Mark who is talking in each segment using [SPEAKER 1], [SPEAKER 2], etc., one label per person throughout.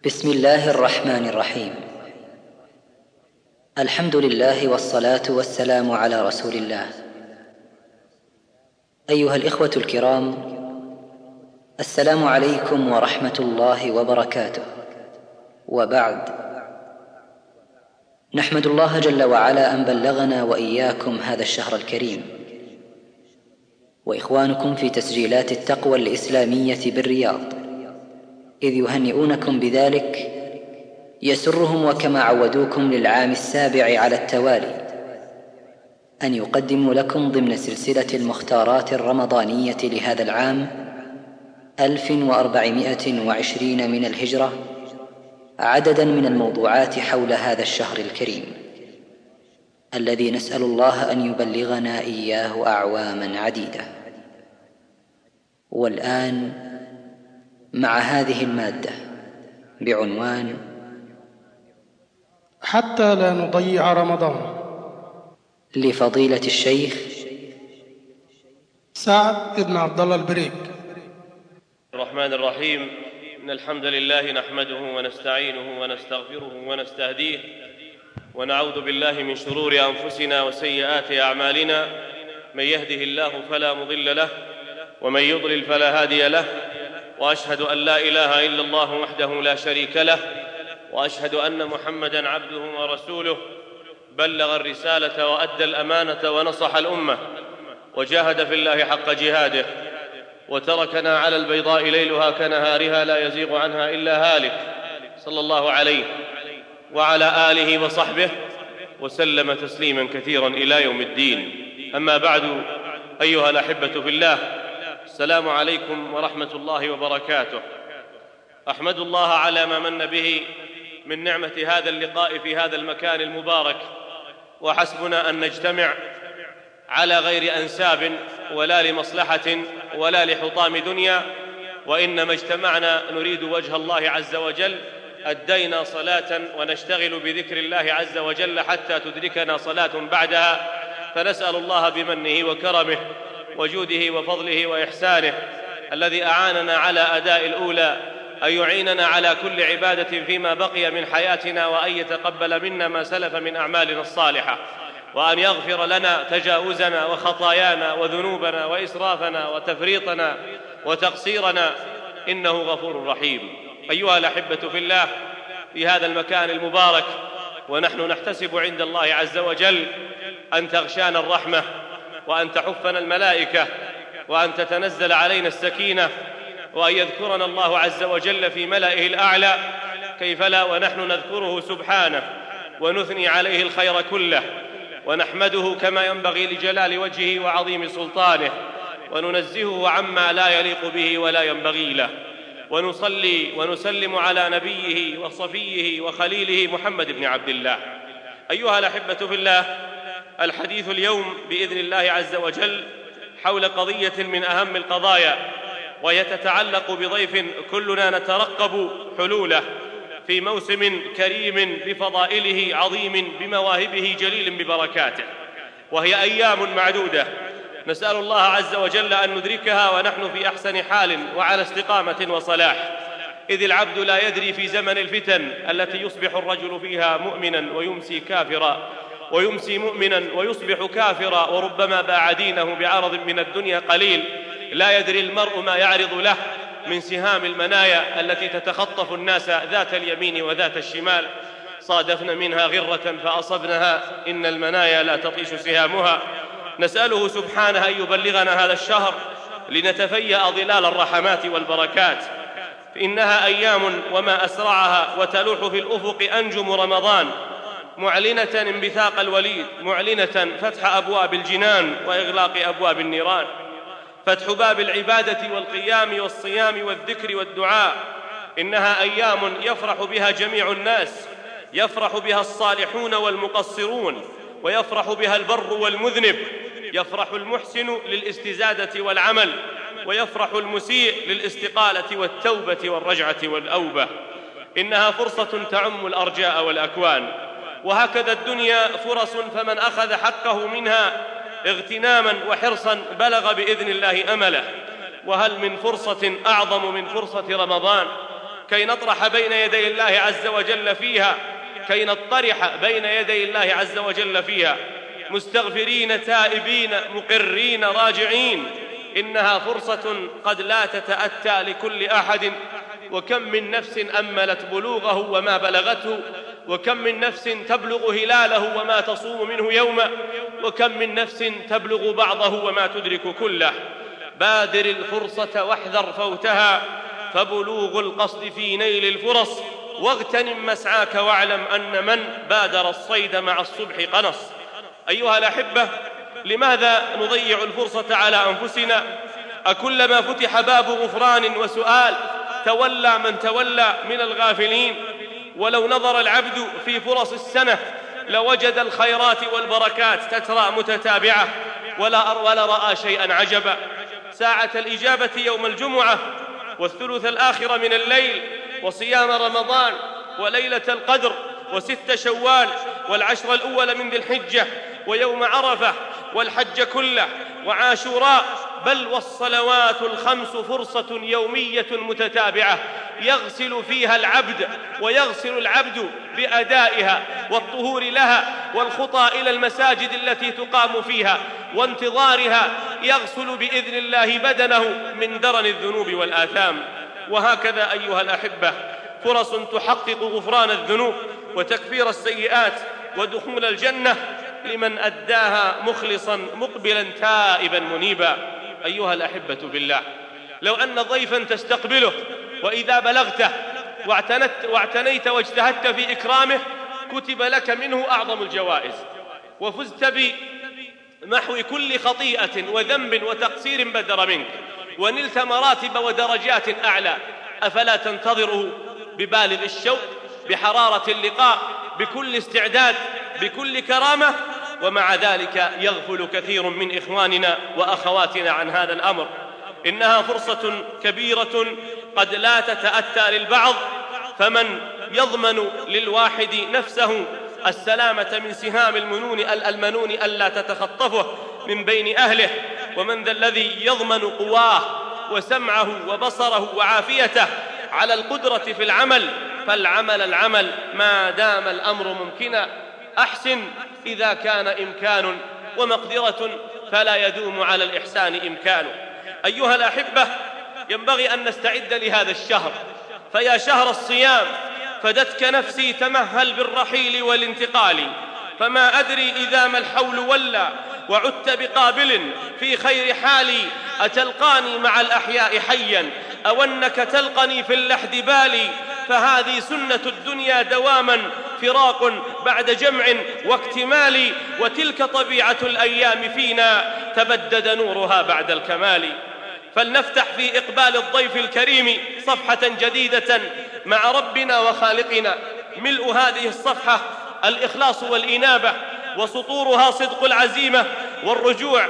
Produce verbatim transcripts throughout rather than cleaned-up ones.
[SPEAKER 1] بسم الله الرحمن الرحيم. الحمد لله والصلاة والسلام على رسول الله. أيها الإخوة الكرام، السلام عليكم ورحمة الله وبركاته. وبعد، نحمد الله جل وعلا أن بلغنا وإياكم هذا الشهر الكريم، وإخوانكم في تسجيلات التقوى الإسلامية بالرياض إذ يهنئونكم بذلك يسرهم، وكما عودوكم للعام السابع على التوالي، أن يقدموا لكم ضمن سلسلة المختارات الرمضانية لهذا العام ألف وأربعمائة وعشرين من الهجرة عددا من الموضوعات حول هذا الشهر الكريم الذي نسأل الله أن يبلغنا إياه أعواما عديدة. والآن مع هذه المادة بعنوان
[SPEAKER 2] حتى لا نضيع رمضان،
[SPEAKER 1] لفضيلة الشيخ
[SPEAKER 2] سعد بن عبد الله البريك.
[SPEAKER 3] الرحمن الرحيم. إن الحمد لله نحمده ونستعينه ونستغفره ونستهديه، ونعوذ بالله من شرور أنفسنا وسيئات أعمالنا. من يهده الله فلا مضل له، ومن يضلل فلا هادي له، وأشهد أن لا إله إلا الله وحده لا شريك له، وأشهد أن محمدًا عبده ورسوله. بلغ الرسالة وأدى الأمانة ونصح الأمة، وجاهد في الله حق جهاده، وتركنا على البيضاء ليلها كنهارها لا يزيغ عنها إلا هالك، صلى الله عليه وعلى آله وصحبه وسلم تسليما كثيرا إلى يوم الدين. أما بعد، أيها الأحبة في الله، السلام عليكم ورحمة الله وبركاته. أحمد الله على ما من به من نعمة هذا اللقاء في هذا المكان المبارك، وحسبنا أن نجتمع على غير أنساب ولا لمصلحة ولا لحطام دنيا، وإنما اجتمعنا نريد وجه الله عز وجل. أدينا صلاة ونشتغل بذكر الله عز وجل حتى تدركنا صلاة بعدها، فنسأل الله بمنه وكرمه وجوده وفضله وإحسانه الذي أعاننا على أداء الأولى أن يعيننا على كل عبادة فيما بقي من حياتنا، وأن يتقبل منا ما سلف من أعمالنا الصالحة، وأن يغفر لنا تجاوزنا وخطايانا وذنوبنا وإسرافنا وتفريطنا وتقصيرنا، إنه غفور رحيم. أيها الأحبة في الله، في هذا المكان المبارك ونحن نحتسب عند الله عز وجل أن تغشانا الرحمة، وأن تحفنا الملائكة، وأن تتنزل علينا السكينة، وأن يذكرنا الله عز وجل في ملئه الأعلى، كيف لا ونحن نذكره سبحانه ونثني عليه الخير كله، ونحمده كما ينبغي لجلال وجهه وعظيم سلطانه، وننزهه عما لا يليق به ولا ينبغي له، ونصلي ونسلم على نبيه وصفيه وخليله محمد بن عبد الله. أيها الأحبة في الله، الحديث اليوم بإذن الله عز وجل حول قضية من أهم القضايا، وهي تتعلق بضيف كلنا نترقب حلوله في موسم كريم بفضائله عظيم بمواهبه جليل ببركاته، وهي أيام معدودة نسأل الله عز وجل أن ندركها ونحن في أحسن حال وعلى استقامة وصلاح، إذ العبد لا يدري في زمن الفتن التي يصبح الرجل فيها مؤمنا ويمسي كافرا، ويمسي مؤمنا ويصبح كافرا، وربما باع دينه بعرض من الدنيا قليل. لا يدري المرء ما يعرض له من سهام المنايا التي تتخطف الناس ذات اليمين وذات الشمال. صادفنا منها غرة فأصبنها، إن المنايا لا تطيش سهامها. نسأله سبحانه أن يبلغنا هذا الشهر لنتفيأ ظلال الرحمات والبركات، فإنها أيام وما أسرعها، وتلوح في الأفق أنجم رمضان معلنة انبثاق الوليد، معلنة فتح أبواب الجنان وإغلاق أبواب النيران، فتح باب العبادة والقيام والصيام والذكر والدعاء. إنها أيام يفرح بها جميع الناس، يفرح بها الصالحون والمقصرون، ويفرح بها البر والمذنب، يفرح المحسن للاستزادة والعمل، ويفرح المسيء للاستقالة والتوبة والرجعة والأوبة. إنها فرصة تعم الأرجاء والأكوان، وهكذا الدنيا فرص، فمن أخذ حقه منها اغتناما وحرصا بلغ بإذن الله أمله. وهل من فرصة أعظم من فرصة رمضان؟ كي نطرح بين يدي الله عز وجل فيها كي نطرح بين يدي الله عز وجل فيها مستغفرين تائبين مقرين راجعين. إنها فرصة قد لا تتأتى لكل أحد، وكم من نفس أملت بلوغه وما بلغته، وكم من نفس تبلغ هلاله وما تصوم منه يوما، وكم من نفس تبلغ بعضه وما تدرك كله. بادر الفرصة واحذر فوتها، فبلوغ القصد في نيل الفرص، واغتنم مسعاك واعلم أن من بادر الصيد مع الصبح قنص. أيها الأحبة، لماذا نضيع الفرصة على أنفسنا؟ أكلما فتح باب غفران وسؤال تولى من تولى من الغافلين؟ ولو نظر العبد في فرص السنة لوجد الخيرات والبركات تترى متتابعة ولا ولا رأى شيئا عجبا. ساعة الإجابة يوم الجمعة، والثلث الآخر من الليل، وصيام رمضان، وليلة القدر، وست شوال، والعشر الأول من ذي الحجة، ويوم عرفة، والحج كله، وعاشوراء، بل والصلوات الخمس فرصة يومية متتابعة يغسل فيها العبد ويغسل العبد بأدائها والطهور لها والخطى إلى المساجد التي تقام فيها وانتظارها، يغسل بإذن الله بدنه من درن الذنوب والآثام. وهكذا أيها الأحبة فرص تحقق غفران الذنوب وتكفير السيئات ودخول الجنة لمن أداها مخلصا مقبلا تائبا منيبا. أيها الأحبة بالله، لو أن ضيفا تستقبله وإذا بلغته واعتنت واعتنيت واجتهدت في إكرامه كتب لك منه أعظم الجوائز، وفزت بمحو كل خطيئة وذنب وتقصير بدر منك، ونلت مراتب ودرجات أعلى. أفلا تنتظره ببالغ الشوق، بحرارة اللقاء، بكل استعداد، بكل كرامة؟ ومع ذلك يغفل كثير من إخواننا وأخواتنا عن هذا الأمر. إنها فرصة كبيرة قد لا تتأتى للبعض، فمن يضمن للواحد نفسه السلامة من سهام المنون المنون ألا تتخطفه من بين أهله؟ ومن ذا الذي يضمن قواه وسمعه وبصره وعافيته على القدرة في العمل؟ فالعمل العمل ما دام الأمر ممكنا. أحسن إذا كان إمكان، ومقدرة فلا يدوم على الإحسان إمكان. أيها الأحبة، ينبغي أن نستعد لهذا الشهر، فيا شهر الصيام فدتك نفسي تمهل بالرحيل والانتقال، فما أدري إذا ما الحول ولى وعدت بقابل في خير حالي، أتلقاني مع الأحياء حيا أو أنك تلقني في اللحد بالي؟ فهذه سنة الدنيا دواما، فراق بعد جمع واكتمال، وتلك طبيعة الأيام فينا تبدد نورها بعد الكمال. فلنفتح في إقبال الضيف الكريم صفحة جديدة مع ربنا وخالقنا، ملء هذه الصفحة الإخلاص والإنابة، وسطورها صدق العزيمة والرجوع،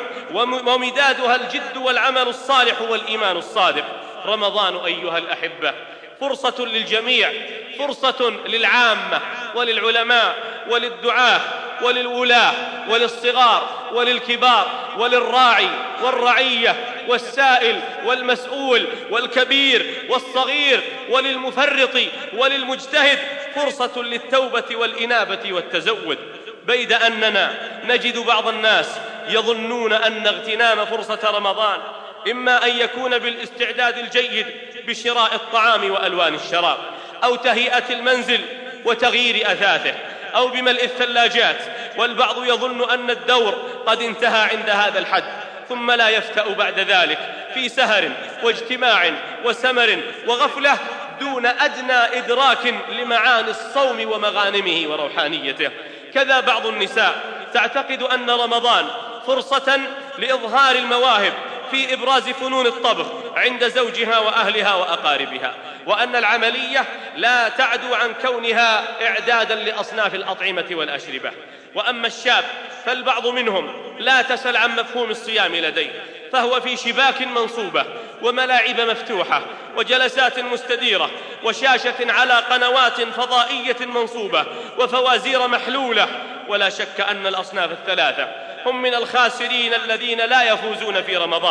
[SPEAKER 3] ومدادها الجد والعمل الصالح والإيمان الصادق. رمضان أيها الأحبة فرصة للجميع، فرصة للعامة وللعلماء وللدعاة وللولاة وللصغار وللكبار وللراعي والرعية والسائل والمسؤول والكبير والصغير وللمفرط وللمجتهد، فرصة للتوبة والإنابة والتزود. بيد أننا نجد بعض الناس يظنون أن اغتنام فرصة رمضان إما أن يكون بالاستعداد الجيد بشراء الطعام وألوان الشراب، أو تهيئة المنزل وتغيير أثاثه، أو بملء الثلاجات، والبعض يظن أن الدور قد انتهى عند هذا الحد، ثم لا يفتأ بعد ذلك في سهر واجتماع وسمر وغفلة دون أدنى إدراك لمعاني الصوم ومغانمه وروحانيته. كذا بعض النساء تعتقد أن رمضان فرصة لإظهار المواهب في إبراز فنون الطبخ عند زوجها وأهلها وأقاربها، وأن العملية لا تعدو عن كونها إعدادا لأصناف الأطعمة والأشربة. وأما الشاب فالبعض منهم لا تسل عن مفهوم الصيام لديه، فهو في شباك منصوبة وملاعب مفتوحة وجلسات مستديرة وشاشة على قنوات فضائية منصوبة وفوازير محلولة. ولا شك أن الأصناف الثلاثة هم من الخاسرين الذين لا يفوزون في رمضان.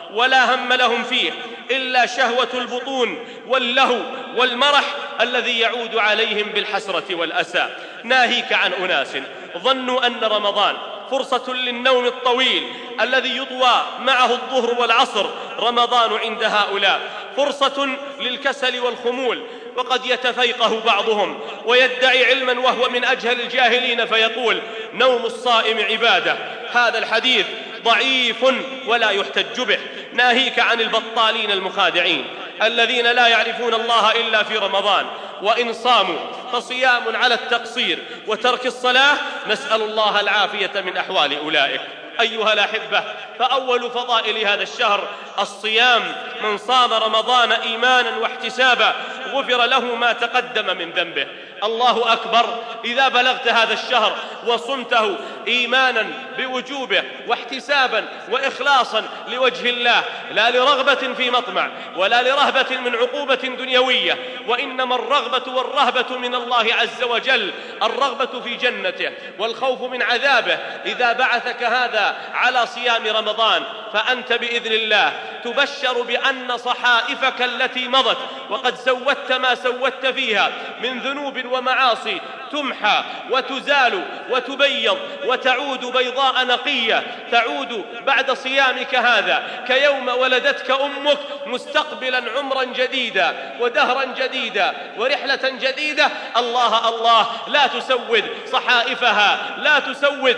[SPEAKER 3] ولا هم لهم فيه إلا شهوة البطون واللهو والمرح الذي يعود عليهم بالحسرة والأسى. ناهيك عن أناس ظنوا أن رمضان فرصة للنوم الطويل الذي يطوى معه الظهر والعصر. رمضان عند هؤلاء فرصة للكسل والخمول، وقد يتفيقه بعضهم ويدعي علما وهو من أجهل الجاهلين فيقول نوم الصائم عبادة. هذا الحديث ضعيف ولا يحتج به. ناهيك عن البطالين المخادعين الذين لا يعرفون الله إلا في رمضان، وإن صاموا فصيام على التقصير وترك الصلاة، نسأل الله العافية من أحوال أولئك. أيها الأحبة، فأول فضائل هذا الشهر الصيام. من صام رمضان إيمانا واحتسابا غفر له ما تقدم من ذنبه. الله أكبر إذا بلغت هذا الشهر وصمته إيمانا بوجوبه واحتسابا وإخلاصا لوجه الله، لا لرغبة في مطمع ولا لرهبة من عقوبة دنيوية، وإنما الرغبة والرهبة من الله عز وجل، الرغبة في جنته والخوف من عذابه. إذا بعثك هذا على صيام رمضان فأنت بإذن الله تبشر بأن صحائفك التي مضت وقد سوت ما سوت فيها من ذنوب ومعاصي تمحى وتزال وتبيض وتعود بيضاء نقية، تعود بعد صيامك هذا كيوم ولدتك أمك، مستقبلا عمرا جديدا ودهرا جديدا ورحلة جديدة. الله الله، لا تسود صحائفها، لا تسود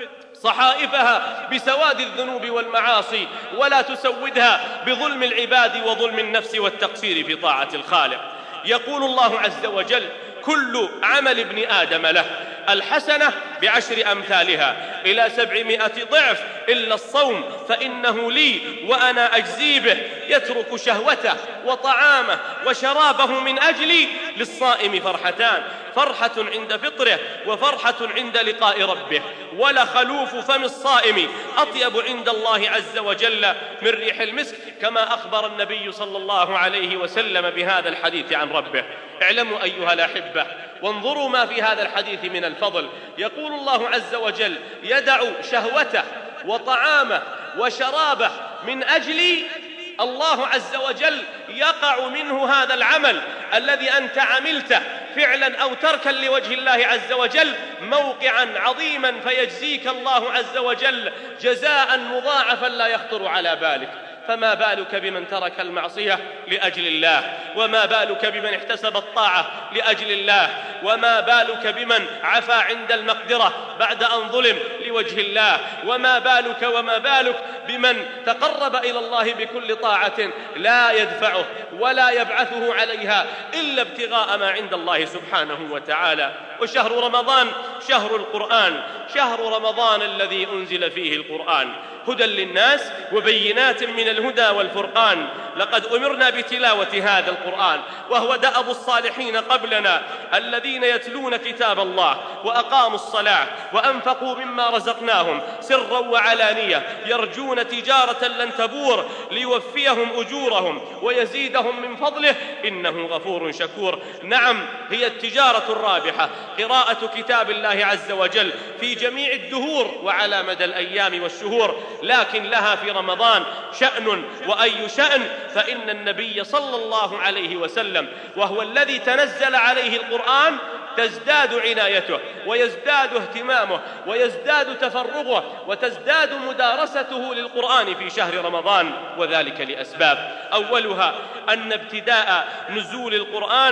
[SPEAKER 3] صحائفها بسواد الذنوب والمعاصي، ولا تسودها بظلم العباد وظلم النفس والتقصير في طاعة الخالق. يقول الله عز وجل كل عمل ابن آدم له الحسنة بعشر أمثالها إلى سبعمائة ضعف إلا الصوم فإنه لي وأنا أجزي به. يترك شهوته وطعامه وشرابه من أجلي. للصائم فرحتان، فرحة عند فطره وفرحة عند لقاء ربه. ولخلوف فم الصائم أطيب عند الله عز وجل من ريح المسك، كما أخبر النبي صلى الله عليه وسلم بهذا الحديث عن ربه. اعلموا أيها الأحبة وانظروا ما في هذا الحديث من الفضل. يقول الله عز وجل يدع شهوته وطعامه وشرابه من أجلي. الله عز وجل يقع منه هذا العمل الذي أنت عملته فعلا أو تركا لوجه الله عز وجل موقعا عظيما، فيجزيك الله عز وجل جزاء مضاعفا لا يخطر على بالك. فما بالك بمن ترك المعصية لأجل الله، وما بالك بمن احتسب الطاعة لأجل الله، وما بالك بمن عفا عند المقدرة بعد أن ظلم لوجه الله، وما بالك وما بالك بمن تقرب إلى الله بكل طاعة لا يدفعه ولا يبعثه عليها إلا ابتغاء ما عند الله سبحانه وتعالى. وشهر رمضان شهر القرآن، شهر رمضان الذي أنزل فيه القرآن هدى للناس وبينات من الهدى والفرقان. لقد أمرنا بتلاوة هذا القرآن، وهو دأب الصالحين قبلنا الذين يتلون كتاب الله وأقاموا الصلاة وأنفقوا مما رزقناهم سرا وعلانية يرجون تجارة لن تبور ليوفيهم أجورهم ويزيدهم من فضله إنه غفور شكور. نعم، هي التجارة الرابحة قراءة كتاب الله عز وجل في جميع الدهور وعلى مدى الأيام والشهور، لكن لها في رمضان شأن، وأي شأن؟ فإن النبي صلى الله عليه وسلم وهو الذي تنزل عليه القرآن تزداد عنايته ويزداد اهتمامه ويزداد تفرغه وتزداد مدارسته للقرآن في شهر رمضان، وذلك لأسباب. أولها أن ابتداء نزول القرآن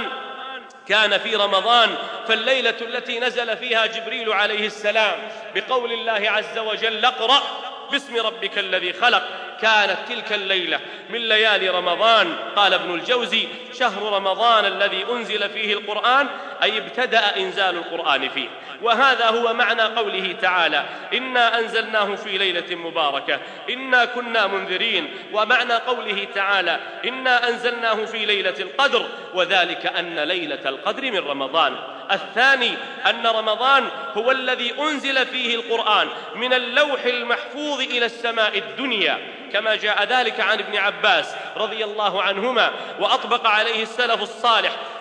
[SPEAKER 3] كان في رمضان، فالليلة التي نزل فيها جبريل عليه السلام بقول الله عز وجل اقرأ باسم ربك الذي خلق، كانت تلك الليلة من ليالي رمضان. قال ابن الجوزي شهر رمضان الذي أنزل فيه القرآن أي ابتدأ إنزال القرآن فيه، وهذا هو معنى قوله تعالى إنا أنزلناه في ليلة مباركة إنا كنا منذرين، ومعنى قوله تعالى إنا أنزلناه في ليلة القدر، وذلك أن ليلة القدر من رمضان. الثاني أن رمضان هو الذي أنزل فيه القرآن من اللوح المحفوظ إلى السماء الدنيا، كما جاء ذلك عن ابن عباس رضي الله عنهما، وأطبق عليه السلف الصالح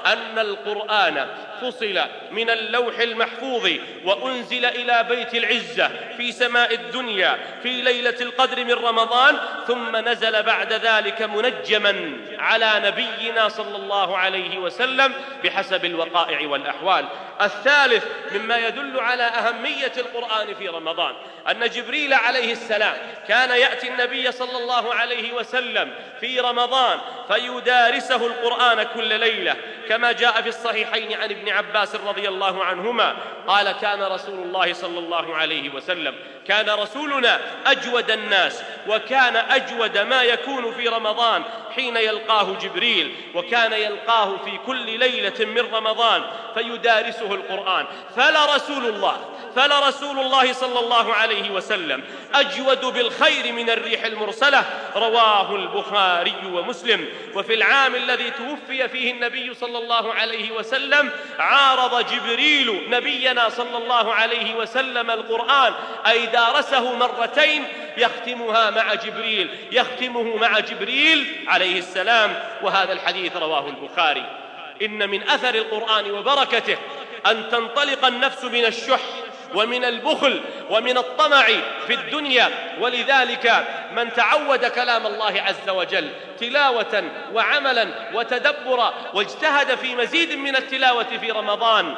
[SPEAKER 3] أن القرآن فصل من اللوح المحفوظ وأنزل إلى بيت العزة في سماء الدنيا في ليلة القدر من رمضان، ثم نزل بعد ذلك منجما على نبينا صلى الله عليه وسلم بحسب الوقائع والأحوال. الثالث مما يدل على أهمية القرآن في رمضان أن جبريل عليه السلام كان يأتي النبي صلى الله عليه وسلم في رمضان فيدارسه القرآن كل ليلة، كما جاء في الصحيحين عن ابن عباس رضي الله عنهما قال: كان رسول الله صلى الله عليه وسلم كان رسولنا أجود الناس، وكان أجود ما يكون في رمضان حين يلقاه جبريل، وكان يلقاه في كل ليلة من رمضان فيدارسه القرآن. فلرسول الله فلرسول الله صلى الله عليه وسلم أجود بالخير من الريح المرسلة، رواه البخاري ومسلم. وفي العام الذي توفي فيه النبي صلى الله عليه وسلم عارض جبريل نبينا صلى الله عليه وسلم القرآن، أي دارسه مرتين يختمها مع جبريل يختمه مع جبريل عليه السلام، وهذا الحديث رواه البخاري. إن من أثر القرآن وبركته أن تنطلق النفس من الشح ومن البخل ومن الطمع في الدنيا، ولذلك من تعود كلام الله عز وجل تلاوة وعملا وتدبرا واجتهد في مزيد من التلاوة في رمضان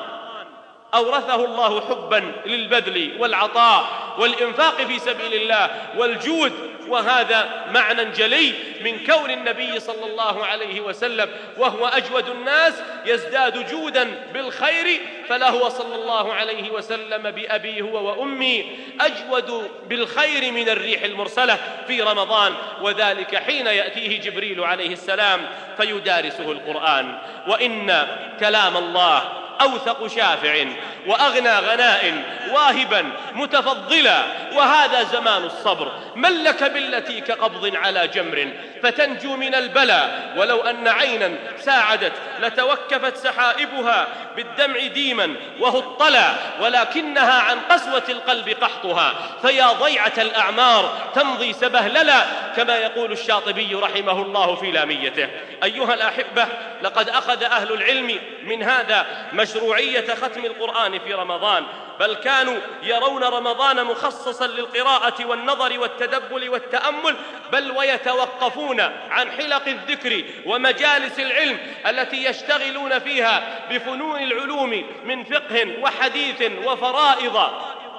[SPEAKER 3] أورثه الله حبا للبذل والعطاء والإنفاق في سبيل الله والجود، وهذا معنى جلي من كون النبي صلى الله عليه وسلم وهو أجود الناس يزداد جودا بالخير، فلهو صلى الله عليه وسلم بأبي هو وأمي أجود بالخير من الريح المرسلة في رمضان، وذلك حين يأتيه جبريل عليه السلام فيدارسه القرآن. وإن كلام الله أوثق شافع وأغنى غناء واهبا متفضلا، وهذا زمان الصبر. من لك بالتي كقبض على جمر فتنجو من البلاء، ولو أن عينا ساعدت لتوكفت سحائبها بالدمع ديما وهو الطلع، ولكنها عن قسوة القلب قحطها، فيا ضيعة الأعمار تمضي سبهللا، كما يقول الشاطبي رحمه الله في لاميته. أيها الأحبة، لقد أخذ أهل العلم من هذا مشروعية ختم القرآن في رمضان، بل كانوا يرون رمضان مخصصا للقراءة والنظر والتدبر والتأمل، بل ويتوقفون عن حلق الذكر ومجالس العلم التي يشتغلون فيها بفنون العلوم من فقه وحديث وفرائض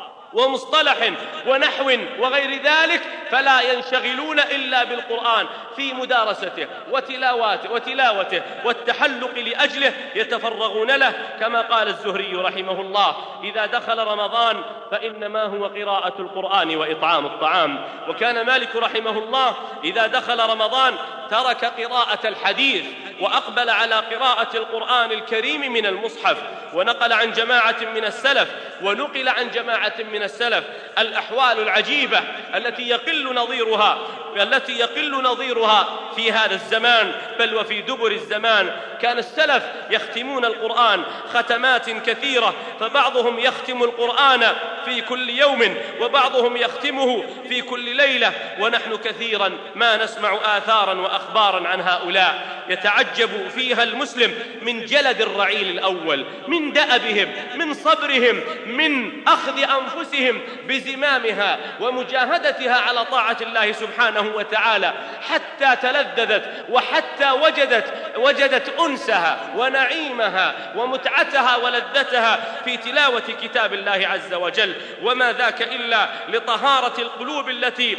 [SPEAKER 3] ومصطلح ونحو وغير ذلك، فلا ينشغلون إلا بالقرآن في مدارسته وتلاوته, وتلاوته والتحلق لأجله، يتفرغون له، كما قال الزهري رحمه الله: إذا دخل رمضان فإنما هو قراءة القرآن وإطعام الطعام. وكان مالك رحمه الله إذا دخل رمضان ترك قراءة الحديث وأقبل على قراءة القرآن الكريم من المصحف. ونقل عن جماعة من السلف ونقل عن جماعة من السلف الأحوال العجيبة التي يقل نظيرها التي يقل نظيرها في هذا الزمان، بل وفي دبر الزمان. كان السلف يختمون القرآن ختمات كثيرة، فبعضهم يختم القرآن في كل يوم وبعضهم يختمه في كل ليلة، ونحن كثيرا ما نسمع آثارا وأخبارا عن هؤلاء يتعجب فيها المسلم من جلد الرعيل الأول، من دأبهم، من صبرهم، من أخذ أنفسهم بزمامها ومجاهدتها على طاعة الله سبحانه وتعالى، حتى تلذذت وحتى وجدت وجدت أنسها ونعيمها ومتعتها ولذتها في تلاوة كتاب الله عز وجل. وما ذاك إلا لطهارة القلوب التي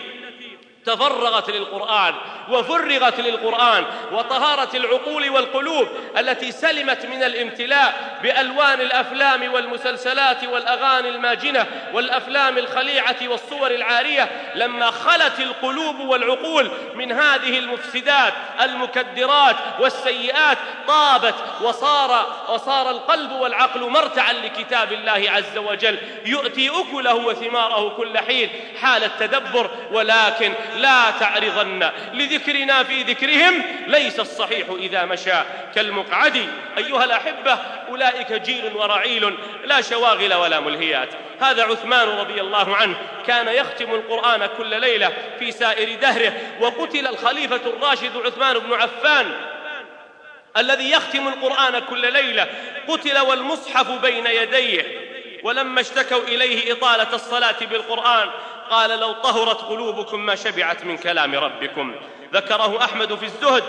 [SPEAKER 3] تفرغت للقرآن وفرغت للقرآن، وطهارة العقول والقلوب التي سلمت من الامتلاء بألوان الأفلام والمسلسلات والأغاني الماجنة والأفلام الخليعة والصور العارية. لما خلت القلوب والعقول من هذه المفسدات المكدرات والسيئات طابت، وصار, وصار القلب والعقل مرتعا لكتاب الله عز وجل، يؤتي أكله وثماره كل حين، حال التدبر. ولكن لا تعرضن لذكرنا في ذكرهم، ليس الصحيح إذا مشى كالمقعد. أيها الأحبة، أولئك جيل ورعيل لا شواغل ولا ملهيات. هذا عثمان رضي الله عنه كان يختم القرآن كل ليلة في سائر دهره، وقتل الخليفة الراشد عثمان بن عفان الذي يختم القرآن كل ليلة قتل والمصحف بين يديه، ولما اشتكوا إليه إطالة الصلاة بالقرآن قال: لو طهرت قلوبكم ما شبعت من كلام ربكم. ذكره أحمد في الزهد.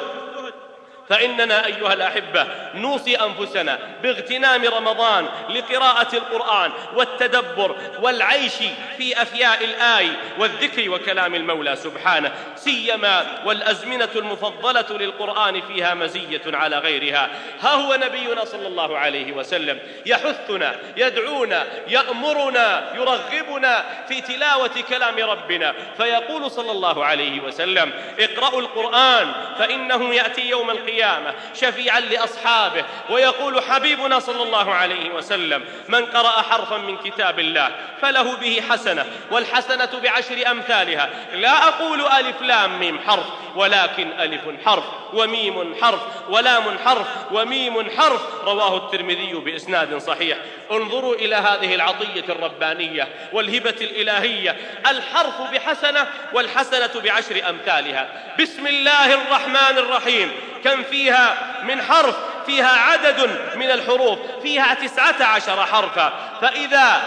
[SPEAKER 3] فإننا أيها الأحبة نوصي أنفسنا باغتنام رمضان لقراءة القرآن والتدبر والعيش في أفياء الآي والذكر وكلام المولى سبحانه، سيما والأزمنة المفضلة للقرآن فيها مزية على غيرها. ها هو نبينا صلى الله عليه وسلم يحثنا، يدعونا، يأمرنا، يرغبنا في تلاوة كلام ربنا، فيقول صلى الله عليه وسلم: اقرأوا القرآن فإنه يأتي يوم القيامة شفيعا لأصحابه. ويقول حبيبنا صلى الله عليه وسلم: من قرأ حرفا من كتاب الله فله به حسنة، والحسنة بعشر أمثالها. لا أقول ألف لام ميم حرف، ولكن ألف حرف وميم حرف ولام حرف وميم حرف. رواه الترمذي بإسناد صحيح. انظروا إلى هذه العطية الربانية والهبة الإلهية، الحرف بحسنة والحسنة بعشر أمثالها. بسم الله الرحمن الرحيم كم فيها من حرف؟ فيها عدد من الحروف، فيها تسعة عشر حرفا. فإذا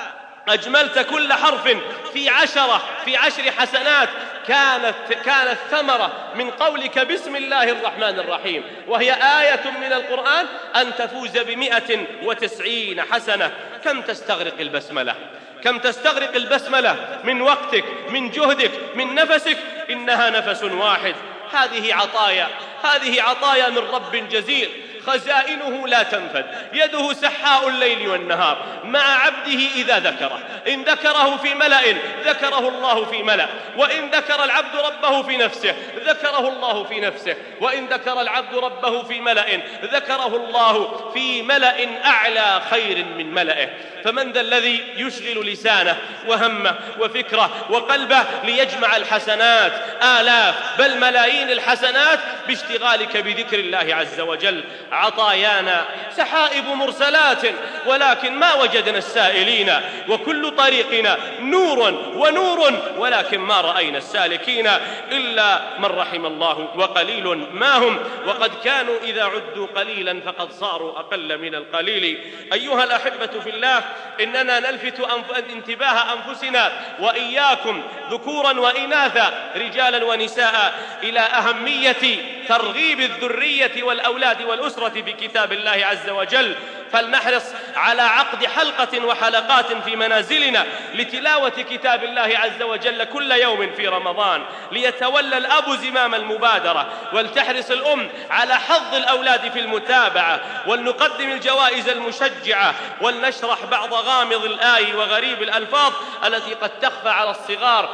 [SPEAKER 3] أجملت كل حرف في عشرة في عشر حسنات كانت كانت ثمرة من قولك بسم الله الرحمن الرحيم، وهي آية من القرآن، أن تفوز بمئة وتسعين حسنة. كم تستغرق البسملة؟ كم تستغرق البسملة من وقتك، من جهدك، من نفسك؟ إنها نفس واحد. هذه عطايا هذه عطايا من رب جزيل، خزائنه لا تنفد، يده سحاء الليل والنهار مع عبده إذا ذكره. إن ذكره في ملأ ذكره الله في ملأ، وإن ذكر العبد ربه في نفسه ذكره الله في نفسه، وإن ذكر العبد ربه في ملأ ذكره الله في ملأ أعلى خير من ملئه. فمن ذا الذي يشغل لسانه وهمه وفكره وقلبه ليجمع الحسنات، آلاف بل ملايين الحسنات، باشتغالك بذكر الله عز وجل؟ عطايانا سحائب مرسلات ولكن ما وجدنا السائلين، وكل طريقنا نور ونور ولكن ما رأينا السالكين إلا من رحم الله، وقليل ما هم، وقد كانوا إذا عدوا قليلا فقد صاروا أقل من القليل. أيها الأحبة في الله، إننا نلفت انتباه أنفسنا وإياكم ذكورا وإناثا، رجالا ونساء، إلى أهمية ترغيب الذرية والأولاد والأسرة بكتاب الله عز وجل. فلنحرص على عقد حلقة وحلقات في منازلنا لتلاوة كتاب الله عز وجل كل يوم في رمضان، ليتولى الأب زمام المبادرة، ولتحرص الأم على حظ الأولاد في المتابعة، ولنقدم الجوائز المشجعة، ولنشرح بعض غامض الآي وغريب الألفاظ التي قد تخفى على الصغار،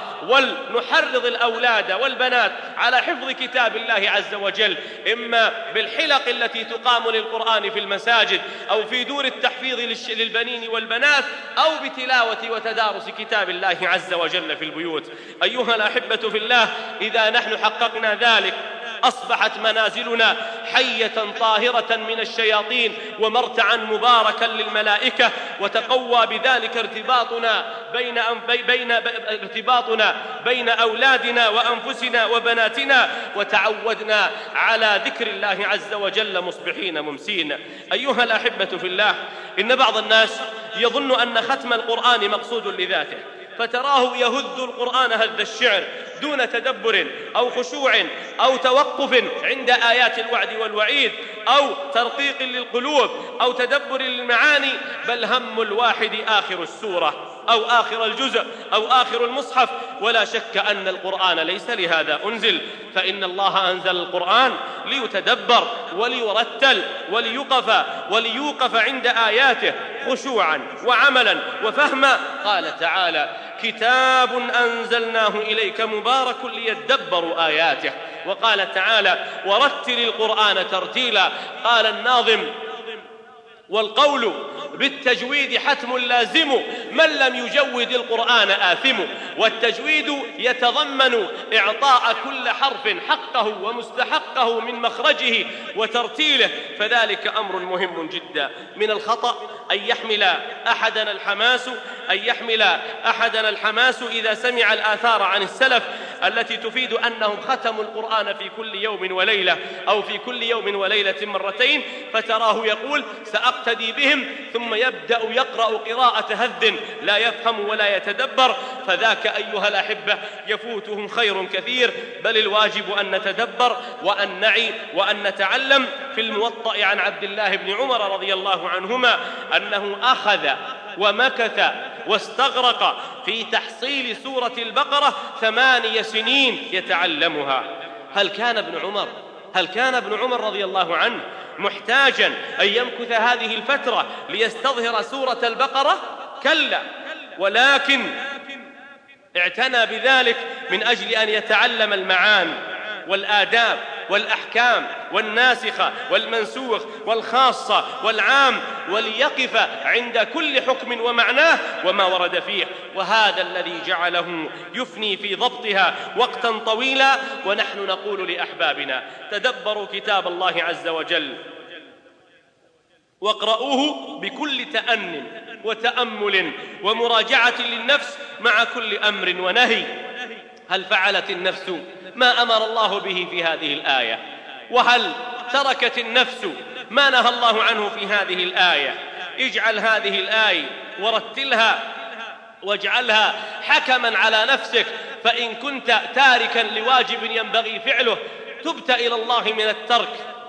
[SPEAKER 3] ولنحرض الأولاد والبنات على حفظ كتاب الله عز وجل، إما بالحلق التي تقام للقرآن في المساجد أو في دور التحفيظ للبنين والبنات، أو بتلاوة وتدارس كتاب الله عز وجل في البيوت. أيها الأحبة في الله، إذا نحن حققنا ذلك أصبحت منازلنا حية طاهرة من الشياطين ومرتعا مباركا للملائكة، وتقوى بذلك ارتباطنا بين بين ارتباطنا بين أولادنا وأنفسنا وبناتنا، وتعودنا على ذكر الله عز وجل مصبحين ممسين. أيها الأحبة في الله، إن بعض الناس يظن أن ختم القرآن مقصود لذاته، فتراه يهذ القرآن هذ الشعر دون تدبر أو خشوع أو توقف عند آيات الوعد والوعيد أو ترقيق للقلوب أو تدبر للمعاني، بل هم الواحد آخر السورة أو آخر الجزء أو آخر المصحف. ولا شك أن القرآن ليس لهذا أنزل، فإن الله أنزل القرآن ليتدبر وليرتل وليوقف وليوقف عند آياته خشوعا وعملا وفهما. قال تعالى: كتاب أنزلناه إليك مبارك ليدبروا آياته. وقال تعالى: ورتل القرآن ترتيلا. قال الناظم: والقول بالتجويد حتم لازم، من لم يجود القرآن آثم. والتجويد يتضمن إعطاء كل حرف حقه ومستحقه من مخرجه وترتيله، فذلك أمر مهم جدا. من الخطأ أن يحمل أحدنا الحماس أن يحمل أحدنا الحماس إذا سمع الآثار عن السلف التي تفيد أنهم ختموا القرآن في كل يوم وليلة أو في كل يوم وليلة مرتين، فتراه يقول سأقتدي بهم، ثم يبدأ يقرأ قراءة هذ لا يفهم ولا يتدبر، فذاك أيها الأحبة يفوتهم خير كثير. بل الواجب أن نتدبر وأن نعي وأن نتعلم. في الموطأ عن عبد الله بن عمر رضي الله عنهما أنه أخذ ومكث واستغرق في تحصيل سورة البقرة ثماني سنين يتعلمها. هل كان ابن عمر هل كان ابن عمر رضي الله عنه محتاجا أن يمكث هذه الفترة ليستظهر سورة البقرة؟ كلا، ولكن اعتنى بذلك من أجل أن يتعلم المعاني والآداب والأحكام والناسخة والمنسوخ والخاصة والعام، وليقف عند كل حكم ومعناه وما ورد فيه. وهذا الذي جعله يفني في ضبطها وقتا طويلا. ونحن نقول لأحبابنا تدبروا كتاب الله عز وجل واقرؤوه بكل تأن وتأمل ومراجعة للنفس مع كل أمر ونهي. هل فعلت النفس ما أمر الله به في هذه الآية؟ وهل تركت النفس ما نهى الله عنه في هذه الآية؟ اجعل هذه الآية ورتلها واجعلها حكما على نفسك، فإن كنت تاركا لواجب ينبغي فعله تبت إلى الله من الترك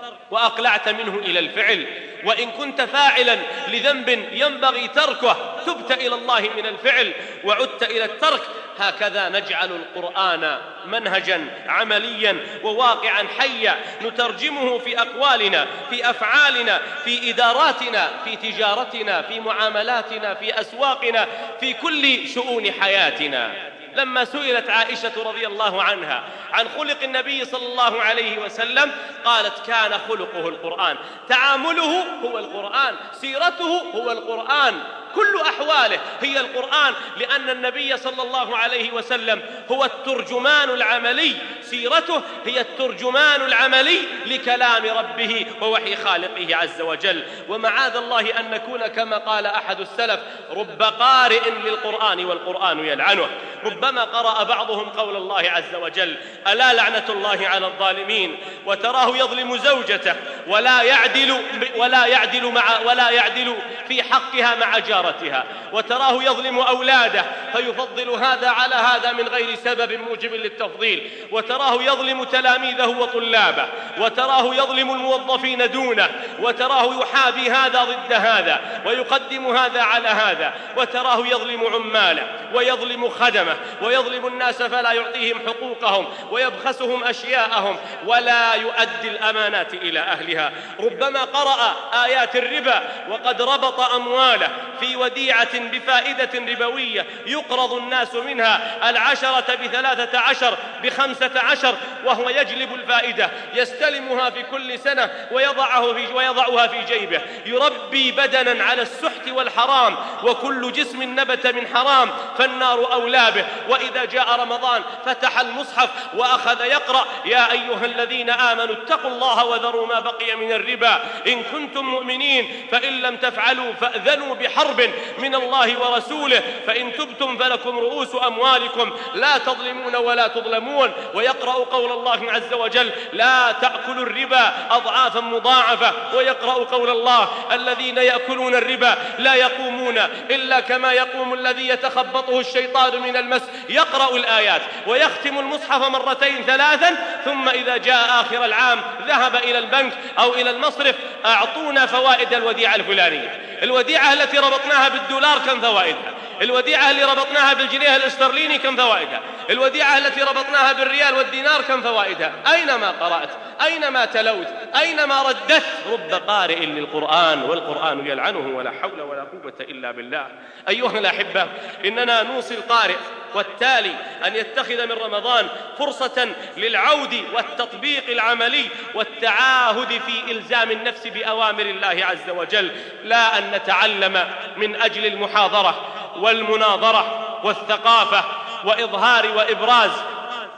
[SPEAKER 3] وأقلعت منه إلى الفعل، وإن كنت فاعلا لذنب ينبغي تركه تبت إلى الله من الفعل وعدت إلى الترك. هكذا نجعل القرآن منهجا عمليا وواقعا حيا نترجمه في أقوالنا، في أفعالنا، في إداراتنا، في تجارتنا، في معاملاتنا، في أسواقنا، في كل شؤون حياتنا. لما سئلت عائشة رضي الله عنها عن خلق النبي صلى الله عليه وسلم قالت كان خلقه القرآن، تعامله هو القرآن، سيرته هو القرآن، كل أحواله هي القرآن، لأن النبي صلى الله عليه وسلم هو الترجمان العملي، سيرته هي الترجمان العملي لكلام ربه ووحي خالقه عز وجل. ومعاذ الله أن نكون كما قال أحد السلف رب قارئ للقرآن والقرآن يلعنه. ربما قرأ بعضهم قول الله عز وجل ألا لعنة الله على الظالمين، وتراه يظلم زوجته ولا يعدل ولا يعدل مع ولا يعدل في حقها مع جارتها، وتراه يظلم أولاده فيفضل هذا على هذا من غير سبب موجب للتفضيل، وتراه يظلم تلاميذه وطلابه، وتراه يظلم الموظفين دونه، وتراه يحابي هذا ضد هذا ويقدم هذا على هذا، وتراه يظلم عماله ويظلم خدمه ويظلم الناس فلا يعطيهم حقوقهم ويبخسهم أشياءهم ولا يؤدي الأمانات إلى أهلها. ربما قرأ آيات الربا وقد ربط أمواله في وديعة بفائدة ربوية يقرض الناس منها العشرة بثلاثة عشر بخمسة عشر، وهو يجلب الفائدة يستلمها في كل سنة ويضعه في ويضعها في جيبه، يربي بدنا على السحت والحرام، وكل جسم نبت من حرام فالنار أولى به. وإذا جاء رمضان فتح المصحف وأخذ يقرأ يا أيها الذين آمنوا اتقوا الله وذروا ما بقي من الربا إن كنتم مؤمنين فإن لم تفعلوا فأذنوا بحرب من الله ورسوله فإن تبتم فلكم رؤوس أموالكم لا تظلمون ولا تظلمون. ويقرأ قول الله عز وجل لا تأكلوا الربا أضعافا مضاعفة، ويقرأ قول الله الذين يأكلون الربا لا يقومون إلا كما يقوم الذي يتخبطه الشيطان من المس. يقرأ الآيات ويختم المصحف مرتين ثلاثا، ثم إذا جاء آخر العام ذهب إلى البنك أو إلى المصرف أعطونا فوائد الوديعة الفلانية. الوديعة التي ربطناها بالدولار كم فوائدها؟ الوديعة اللي ربطناها بالجنيه الاسترليني كم فوائدها؟ الوديعة التي ربطناها بالريال والدينار كم فوائدها؟ أينما قرأت، أينما تلوت، أينما ردت رب قارئ للقرآن والقرآن يلعنه ولا حول ولا قوة إلا بالله. أيها الأحبة، إننا نوصي القارئ والتالي أن يتخذ من رمضان فرصة للعود والتطبيق العملي والتعاهد في إلزام النفس بأوامر الله عز وجل، لا أن نتعلم من أجل المحاضرة والمناظرة والثقافة وإظهار وإبراز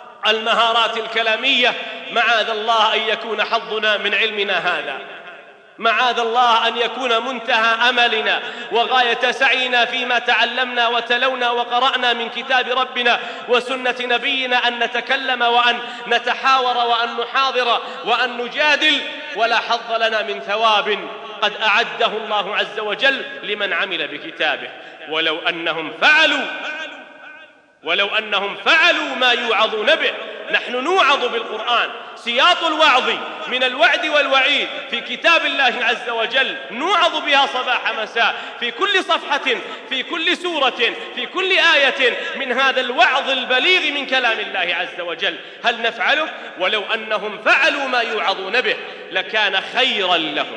[SPEAKER 3] المهارات الكلامية. معاذ الله أن يكون حظنا من علمنا هذا. معاذ الله أن يكون منتهى أملنا وغاية سعينا فيما تعلمنا وتلونا وقرأنا من كتاب ربنا وسنة نبينا أن نتكلم وأن نتحاور وأن نحاضر وأن نجادل، ولا حظ لنا من ثواب قد أعده الله عز وجل لمن عمل بكتابه. ولو أنهم فعلوا ولو أنهم فعلوا ما يوعظون به. نحن نوعظ بالقرآن، سياط الوعظ من الوعد والوعيد في كتاب الله عز وجل، نوعظ بها صباح مساء في كل صفحة، في كل سورة، في كل آية من هذا الوعظ البليغ من كلام الله عز وجل. هل نفعله؟ ولو أنهم فعلوا ما يوعظون به لكان خيرا لهم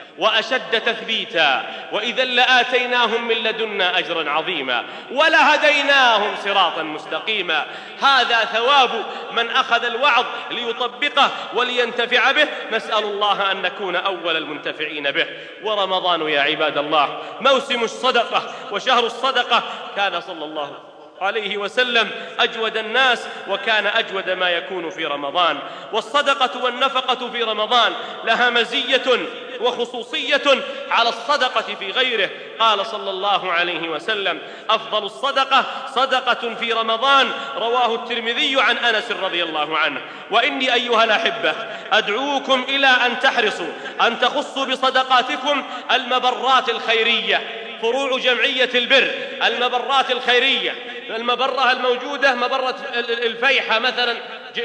[SPEAKER 3] وأشد تثبيتا، وإذا لآتيناهم من لدنا أجرا عظيما ولهديناهم صراطا مستقيما. هذا ثواب من أخذ الوعظ ليطبقه ولينتفع به. نسأل الله أن نكون أول المنتفعين به. ورمضان يا عباد الله موسم الصدقة وشهر الصدقة. كان صلى الله عليه وسلم أجود الناس، وكان أجود ما يكون في رمضان. والصدقة والنفقة في رمضان لها مزية وخصوصية على الصدقة في غيره. قال صلى الله عليه وسلم: أفضل الصدقة صدقة في رمضان، رواه الترمذي عن أنس رضي الله عنه. وإني أيها الأحبة أدعوكم إلى أن تحرصوا أن تخصوا بصدقاتكم المبرات الخيرية، فروع جمعية البر، المبرات الخيرية. المبرة الموجودة مبرة الفيحة مثلا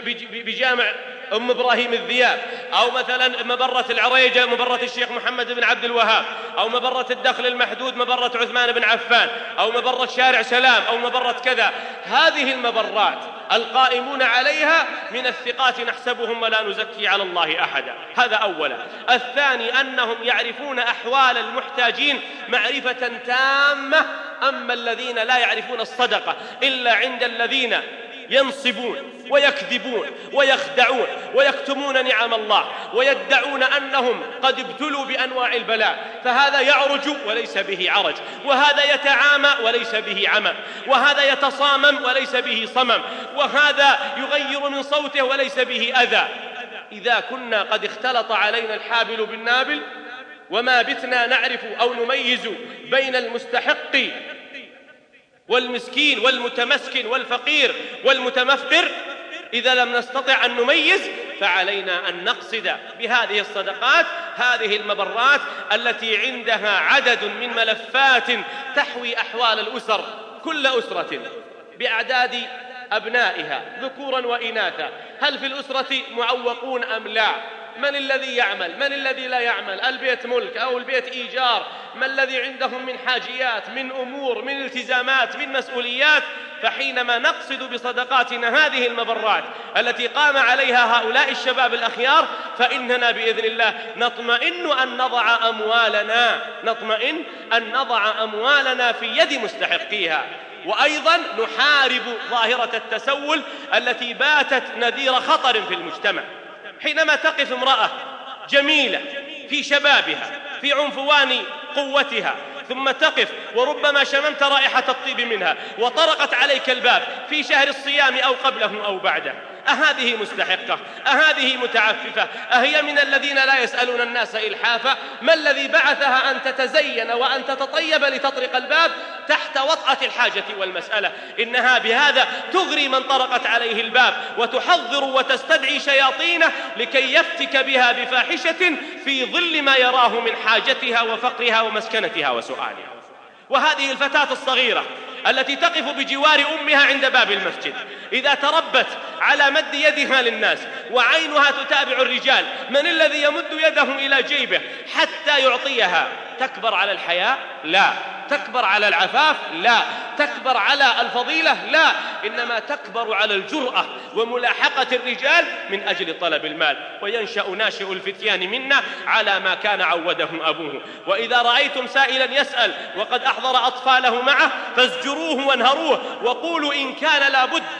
[SPEAKER 3] بجامع أم إبراهيم الذياب، أو مثلا مبرة العريجة مبرة الشيخ محمد بن عبد الوهاب، أو مبرة الدخل المحدود مبرة عثمان بن عفان، أو مبرة شارع سلام، أو مبرة كذا. هذه المبرات القائمون عليها من الثقات نحسبهم ولا نزكي على الله أحدا. هذا أولا. الثاني أنهم يعرفون أحوال المحتاجين معرفة تامة. أما الذين لا يعرفون الصدقة إلا عند الذين ينصبون ويكذبون ويخدعون ويكتمون نعم الله ويدعون أنهم قد ابتلوا بأنواع البلاء، فهذا يعرج وليس به عرج، وهذا يتعامى وليس به عمى، وهذا يتصامم وليس به صمم، وهذا يغير من صوته وليس به أذى. إذا كنا قد اختلط علينا الحابل بالنابل وما بتنا نعرف أو نميز بين المستحق والمسكين والمتمسكن والفقير والمتمفقر، إذا لم نستطع أن نميز فعلينا أن نقصد بهذه الصدقات هذه المبرات التي عندها عدد من ملفات تحوي أحوال الأسر، كل أسرة بأعداد أبنائها ذكورا وإناثا. هل في الأسرة معوقون أم لا؟ من الذي يعمل؟ من الذي لا يعمل؟ البيت ملك أو البيت إيجار؟ ما الذي عندهم من حاجيات، من أمور، من التزامات، من مسؤوليات؟ فحينما نقصد بصدقاتنا هذه المبرات التي قام عليها هؤلاء الشباب الأخيار فإننا بإذن الله نطمئن أن نضع أموالنا نطمئن أن نضع أموالنا في يد مستحقيها. وأيضا نحارب ظاهرة التسول التي باتت نذير خطر في المجتمع. حينما تقف امرأة جميلة في شبابها في عنفوان قوتها، ثم تقف وربما شممت رائحة الطيب منها وطرقت عليك الباب في شهر الصيام أو قبله أو بعده، أهذه مستحقة؟ أهذه متعففة؟ أهي من الذين لا يسألون الناس إلحافا؟ ما الذي بعثها أن تتزين وأن تتطيب لتطرق الباب تحت وطأة الحاجة والمسألة؟ إنها بهذا تغري من طرقت عليه الباب وتحضر وتستدعي شياطينه لكي يفتك بها بفاحشة في ظل ما يراه من حاجتها وفقرها ومسكنتها وسؤالها. وهذه الفتاة الصغيرة التي تقف بجوار أمها عند باب المسجد إذا تربت على مد يدها للناس وعينها تتابع الرجال، من الذي يمد يده إلى جيبه حتى يعطيها؟ تكبر على الحياء؟ لا. تكبر على العفاف؟ لا. تكبر على الفضيلة؟ لا. إنما تكبر على الجرأة وملاحقة الرجال من أجل طلب المال. وينشأ ناشئ الفتيان منا على ما كان عوده أبوه. وإذا رأيتم سائلا يسأل وقد أحضر أطفاله معه فازجروه وانهروه وقولوا إن كان لابد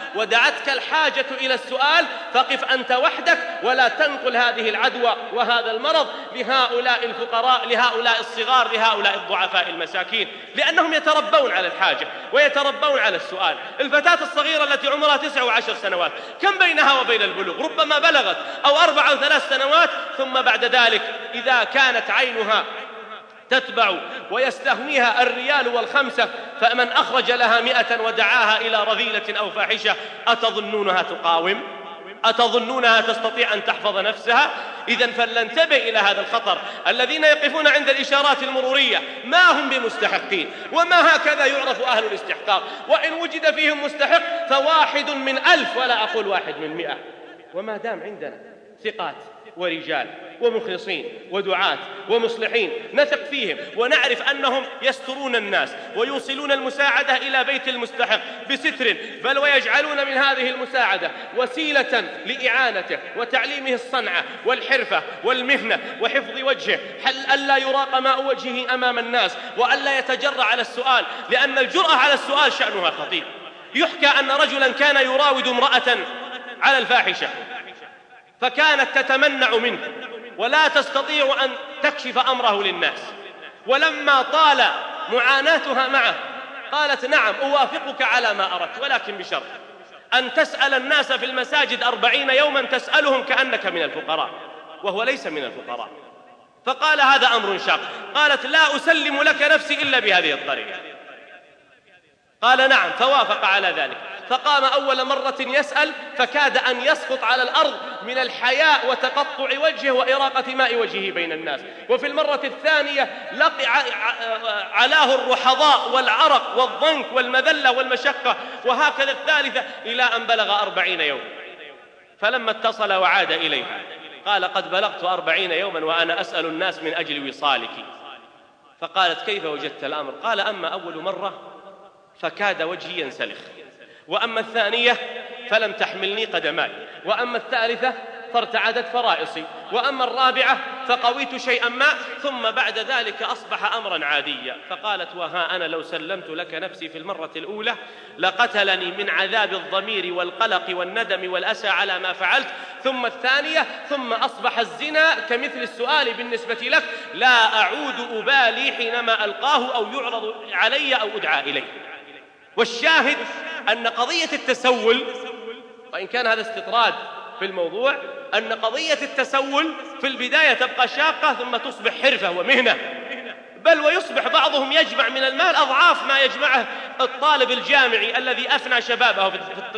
[SPEAKER 3] ودعتك الحاجة إلى السؤال فقف أنت وحدك ولا تنقل هذه العدوى وهذا المرض لهؤلاء الفقراء، لهؤلاء الصغار، لهؤلاء الضعفاء المساكين، لأنهم يتربون على الحاجة ويتربون على السؤال. الفتاة الصغيرة التي عمرها تسع وعشر سنوات كم بينها وبين البلوغ؟ ربما بلغت أو أربع أو ثلاث سنوات، ثم بعد ذلك إذا كانت عينها تتبع ويستهويها الريال والخمسة فمن أخرج لها مئة ودعاها إلى رذيلة أو فاحشة أتظنونها تقاوم؟ أتظنونها تستطيع أن تحفظ نفسها؟ إذن فلننتبه إلى هذا الخطر. الذين يقفون عند الإشارات المرورية ما هم بمستحقين، وما هكذا يعرف أهل الاستحقاق، وإن وجد فيهم مستحق فواحد من ألف ولا أقول واحد من مئة. وما دام عندنا ثقات ورجال ومخلصين ودعاة ومصلحين نثق فيهم ونعرف أنهم يسترون الناس ويوصلون المساعدة إلى بيت المستحق بستر، بل ويجعلون من هذه المساعدة وسيلة لإعانته وتعليمه الصنعة والحرفة والمهنة وحفظ وجهه، حل ألا يراق ماء وجهه أمام الناس وألا يتجرأ على السؤال، لأن الجرأة على السؤال شأنها خطير. يحكى أن رجلا كان يراود امرأة على الفاحشة فكانت تتمنع منه ولا تستطيع أن تكشف أمره للناس، ولما طال معاناتها معه قالت نعم أوافقك على ما أردت، ولكن بشرط أن تسأل الناس في المساجد أربعين يوما تسألهم كأنك من الفقراء، وهو ليس من الفقراء. فقال هذا أمر شاق. قالت لا أسلم لك نفسي إلا بهذه الطريقة. قال نعم، فوافق على ذلك. فقام أول مرة يسأل فكاد أن يسقط على الأرض من الحياء وتقطع وجهه وإراقة ماء وجهه بين الناس. وفي المرة الثانية لقي علاه الرحضاء والعرق والضنك والمذلة والمشقة، وهكذا الثالثة إلى أن بلغ أربعين يوم. فلما اتصل وعاد إليها قال قد بلغت أربعين يوما وأنا أسأل الناس من أجل وصالك. فقالت كيف وجدت الأمر؟ قال أما أول مرة فكاد وجهي ينسلخ، وأما الثانية فلم تحملني قدماي، وأما الثالثة فارتعدت فرائصي، وأما الرابعة فقويت شيئا ما، ثم بعد ذلك أصبح أمرا عاديا. فقالت وها أنا لو سلمت لك نفسي في المرة الأولى لقتلني من عذاب الضمير والقلق والندم والأسى على ما فعلت، ثم الثانية ثم أصبح الزنا كمثل السؤال بالنسبة لك، لا أعود أبالي حينما ألقاه أو يعرض علي أو أدعى إليه. والشاهد أن قضية التسول، وإن كان هذا استطراد في الموضوع، أن قضية التسول في البداية تبقى شاقة ثم تصبح حرفة ومهنة، بل ويصبح بعضهم يجمع من المال أضعاف ما يجمعه الطالب الجامعي الذي أفنى شبابه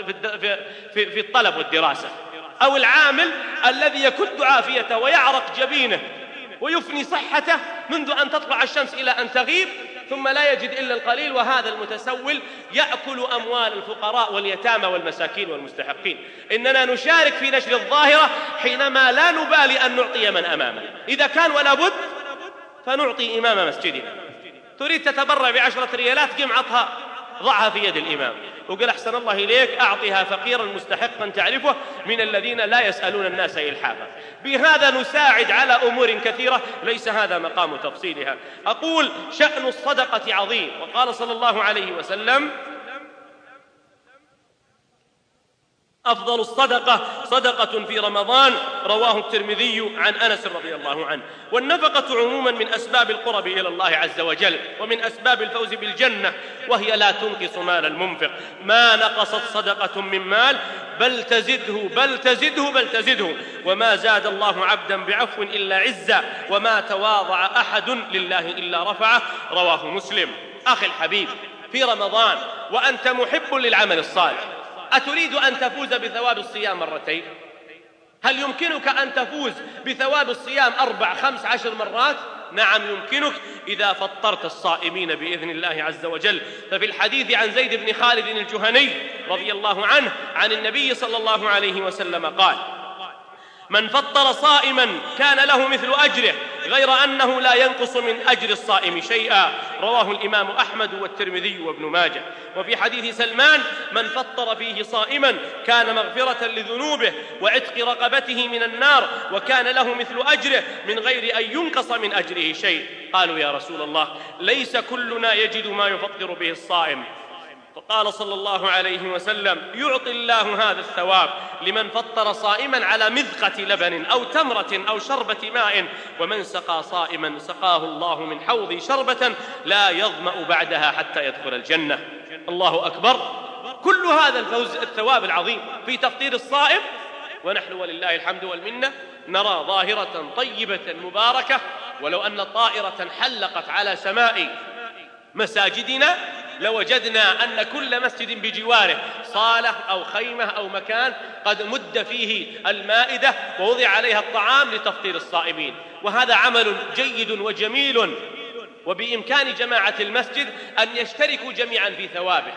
[SPEAKER 3] في الطلب والدراسة، أو العامل الذي يكد عافيته ويعرق جبينه ويفني صحته منذ أن تطلع الشمس إلى أن تغيب، ثم لا يجد إلا القليل. وهذا المتسول يأكل أموال الفقراء واليتامى والمساكين والمستحقين. إننا نشارك في نشر الظاهرة حينما لا نبالي أن نعطي من أمامنا، إذا كان ولا بد فنعطي إمام مسجدنا. تريد تتبرع بعشرة ريالات، قم عطها، ضعها في يد الإمام وقل أحسن الله إليك، أعطيها فقيرا مستحقا تعرفه من الذين لا يسألون الناس إلحافا. بهذا نساعد على أمور كثيرة ليس هذا مقام تفصيلها. أقول شأن الصدقة عظيم، وقال صلى الله عليه وسلم أفضل الصدقة صدقة في رمضان، رواه الترمذي عن أنس رضي الله عنه. والنفقة عموما من أسباب القرب إلى الله عز وجل ومن أسباب الفوز بالجنة، وهي لا تنقص مال المنفق. ما نقصت صدقة من مال بل تزده بل تزده بل تزده وما زاد الله عبدا بعفو إلا عزا، وما تواضع أحد لله إلا رفعه، رواه مسلم. أخي الحبيب، في رمضان وأنت محب للعمل الصالح، أتريد أن تفوز بثواب الصيام مرتين؟ هل يمكنك أن تفوز بثواب الصيام أربع خمس عشر مرات؟ نعم يمكنك إذا فطرت الصائمين بإذن الله عز وجل. ففي الحديث عن زيد بن خالد الجهني رضي الله عنه عن النبي صلى الله عليه وسلم قال: من فطر صائما كان له مثل أجره غير أنه لا ينقص من أجر الصائم شيئا، رواه الإمام أحمد والترمذي وابن ماجه. وفي حديث سلمان: من فطر فيه صائما كان مغفرة لذنوبه وعتق رقبته من النار، وكان له مثل أجره من غير أن ينقص من أجره شيء. قالوا يا رسول الله ليس كلنا يجد ما يفطر به الصائم، فقال صلى الله عليه وسلم: يعطي الله هذا الثواب لمن فطر صائما على مذقة لبن أو تمرة أو شربة ماء، ومن سقى صائما سقاه الله من حوض شربة لا يظمأ بعدها حتى يدخل الجنة. الله أكبر. كل هذا الفوز الثواب العظيم في تفطير الصائم، ونحن ولله الحمد والمنة نرى ظاهرة طيبة مباركة. ولو أن طائرة حلقت على سماء مساجدنا لوجدنا أن كل مسجد بجواره صالة أو خيمة أو مكان قد مد فيه المائدة ووضع عليها الطعام لتفطير الصائمين، وهذا عمل جيد وجميل، وبإمكان جماعة المسجد أن يشتركوا جميعا في ثوابه.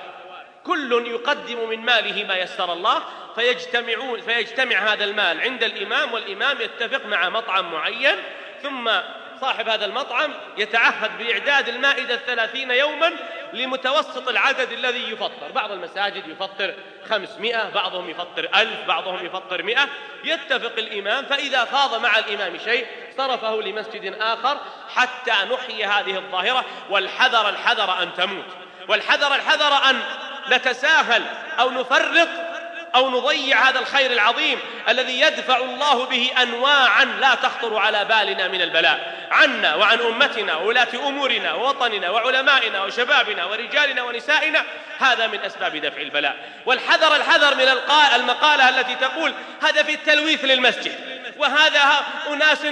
[SPEAKER 3] كل يقدم من ماله ما يسر الله، فيجتمعون فيجتمع هذا المال عند الإمام، والإمام يتفق مع مطعم معين، ثم صاحب هذا المطعم يتعهد بإعداد المائدة الثلاثين يوما لمتوسط العدد الذي يفطر. بعض المساجد يفطر خمسمائة، بعضهم يفطر ألف، بعضهم يفطر مئة. يتفق الإمام، فإذا فاض مع الإمام شيء صرفه لمسجد آخر حتى نحيي هذه الظاهرة. والحذر الحذر أن تموت، والحذر الحذر أن نتساهل أو نفرط أو نضيع هذا الخير العظيم الذي يدفع الله به أنواعا لا تخطر على بالنا من البلاء عنا وعن أمتنا وولاة أمورنا ووطننا وعلمائنا وشبابنا ورجالنا ونسائنا. هذا من أسباب دفع البلاء. والحذر الحذر من المقالة التي تقول هذا في التلويث للمسجد، وهذا أناس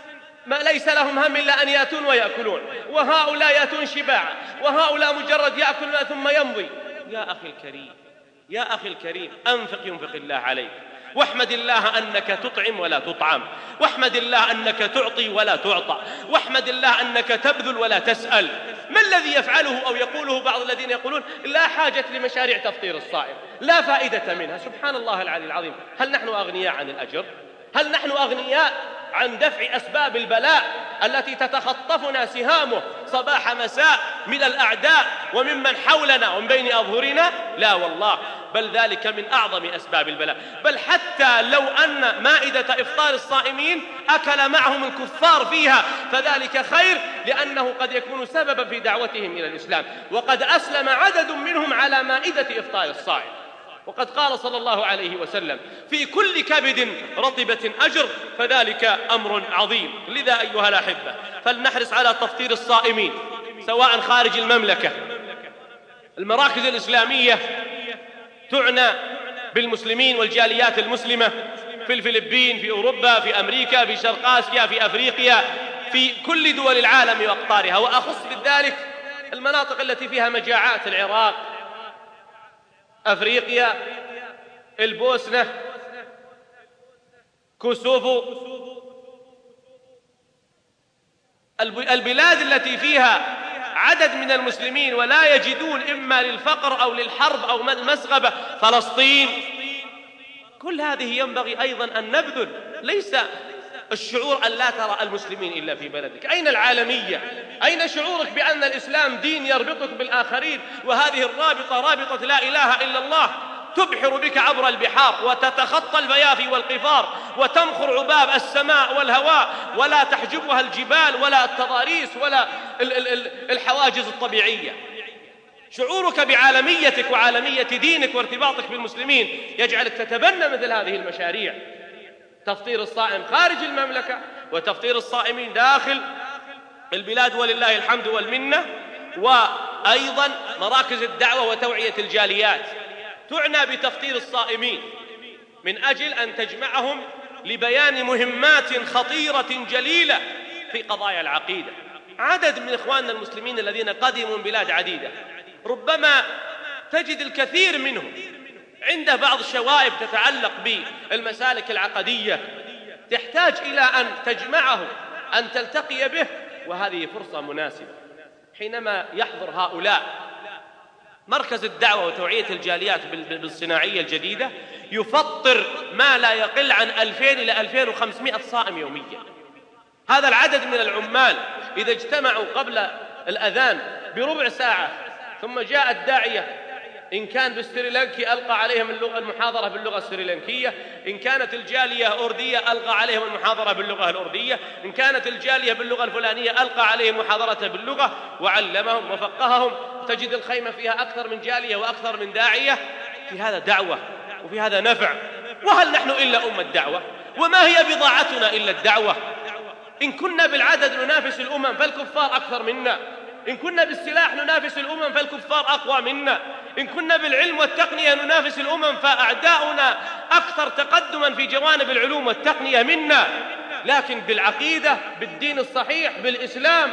[SPEAKER 3] ما ليس لهم هم إلا أن يأتون ويأكلون، وهؤلاء يأتون شباعا، وهؤلاء مجرد يأكل ثم يمضي. يا أخي الكريم، يا أخي الكريم، أنفق ينفق الله عليك، واحمد الله أنك تطعم ولا تطعم، واحمد الله أنك تعطي ولا تعطى، واحمد الله أنك تبذل ولا تسأل. ما الذي يفعله أو يقوله بعض الذين يقولون لا حاجة لمشاريع تفطير الصائم، لا فائدة منها؟ سبحان الله العلي العظيم. هل نحن أغنياء عن الأجر؟ هل نحن أغنياء عن دفع أسباب البلاء التي تتخطفنا سهامه صباح مساء من الأعداء وممن حولنا ومن بين أظهرنا؟ لا والله، بل ذلك من أعظم أسباب البلاء. بل حتى لو أن مائدة إفطار الصائمين أكل معهم الكفار فيها فذلك خير، لأنه قد يكون سببا في دعوتهم إلى الإسلام، وقد أسلم عدد منهم على مائدة إفطار الصائم. وقد قال صلى الله عليه وسلم في كل كبد رطبة أجر، فذلك أمر عظيم. لذا أيها الأحبة فلنحرص على تفطير الصائمين سواء خارج المملكة. المراكز الإسلامية تعنى بالمسلمين والجاليات المسلمة في الفلبين، في أوروبا، في أمريكا، في شرق آسيا، في أفريقيا، في كل دول العالم وأقطارها، وأخص بذلك المناطق التي فيها مجاعات: العراق، أفريقيا، البوسنة، كوسوفو، البلاد التي فيها عدد من المسلمين ولا يجدون إما للفقر أو للحرب أو المسغبة، فلسطين. كل هذه ينبغي أيضا أن نبذل. ليس الشعور أن لا ترى المسلمين إلا في بلدك. أين العالمية؟ أين شعورك بأن الإسلام دين يربطك بالآخرين، وهذه الرابطة رابطة لا إله إلا الله تبحر بك عبر البحار وتتخطى البيافي والقفار وتمخر عباب السماء والهواء، ولا تحجبها الجبال ولا التضاريس ولا الحواجز الطبيعية. شعورك بعالميتك وعالمية دينك وارتباطك بالمسلمين يجعلك تتبنى مثل هذه المشاريع: تفطير الصائم خارج المملكة، وتفطير الصائمين داخل البلاد ولله الحمد والمنة. وأيضا مراكز الدعوة وتوعية الجاليات تعنى بتفطير الصائمين من أجل أن تجمعهم لبيان مهمات خطيرة جليلة في قضايا العقيدة. عدد من إخواننا المسلمين الذين قدموا من بلاد عديدة ربما تجد الكثير منهم عنده بعض الشوائب تتعلق بالمسالك العقدية تحتاج إلى أن تجمعه، أن تلتقي به، وهذه فرصة مناسبة. حينما يحضر هؤلاء مركز الدعوة وتوعية الجاليات بالصناعية الجديدة يفطر ما لا يقل عن ألفين إلى ألفين وخمسمائة صائم يوميا. هذا العدد من العمال إذا اجتمعوا قبل الأذان بربع ساعة ثم جاء الداعية، إن كان بالسريلانكي ألقى عليهم اللغة المحاضرة باللغة السريلانكية، إن كانت الجالية أردية ألقى عليهم المحاضرة باللغة الأردية، إن كانت الجالية باللغة الفلانية ألقى عليهم محاضرة باللغة، وعلمهم وفقههم. تجد الخيمة فيها أكثر من جالية وأكثر من داعية. في هذا دعوة وفي هذا نفع. وهل نحن إلا أمة دعوة؟ وما هي بضاعتنا إلا الدعوة؟ إن كنا بالعدد ننافس الأمم فالكفار أكثر منا، إن كنا بالسلاح ننافس الأمم فالكفار أقوى منا، إن كنا بالعلم والتقنية ننافس الأمم فأعداؤنا أكثر تقدما في جوانب العلوم والتقنية منا. لكن بالعقيدة، بالدين الصحيح، بالإسلام،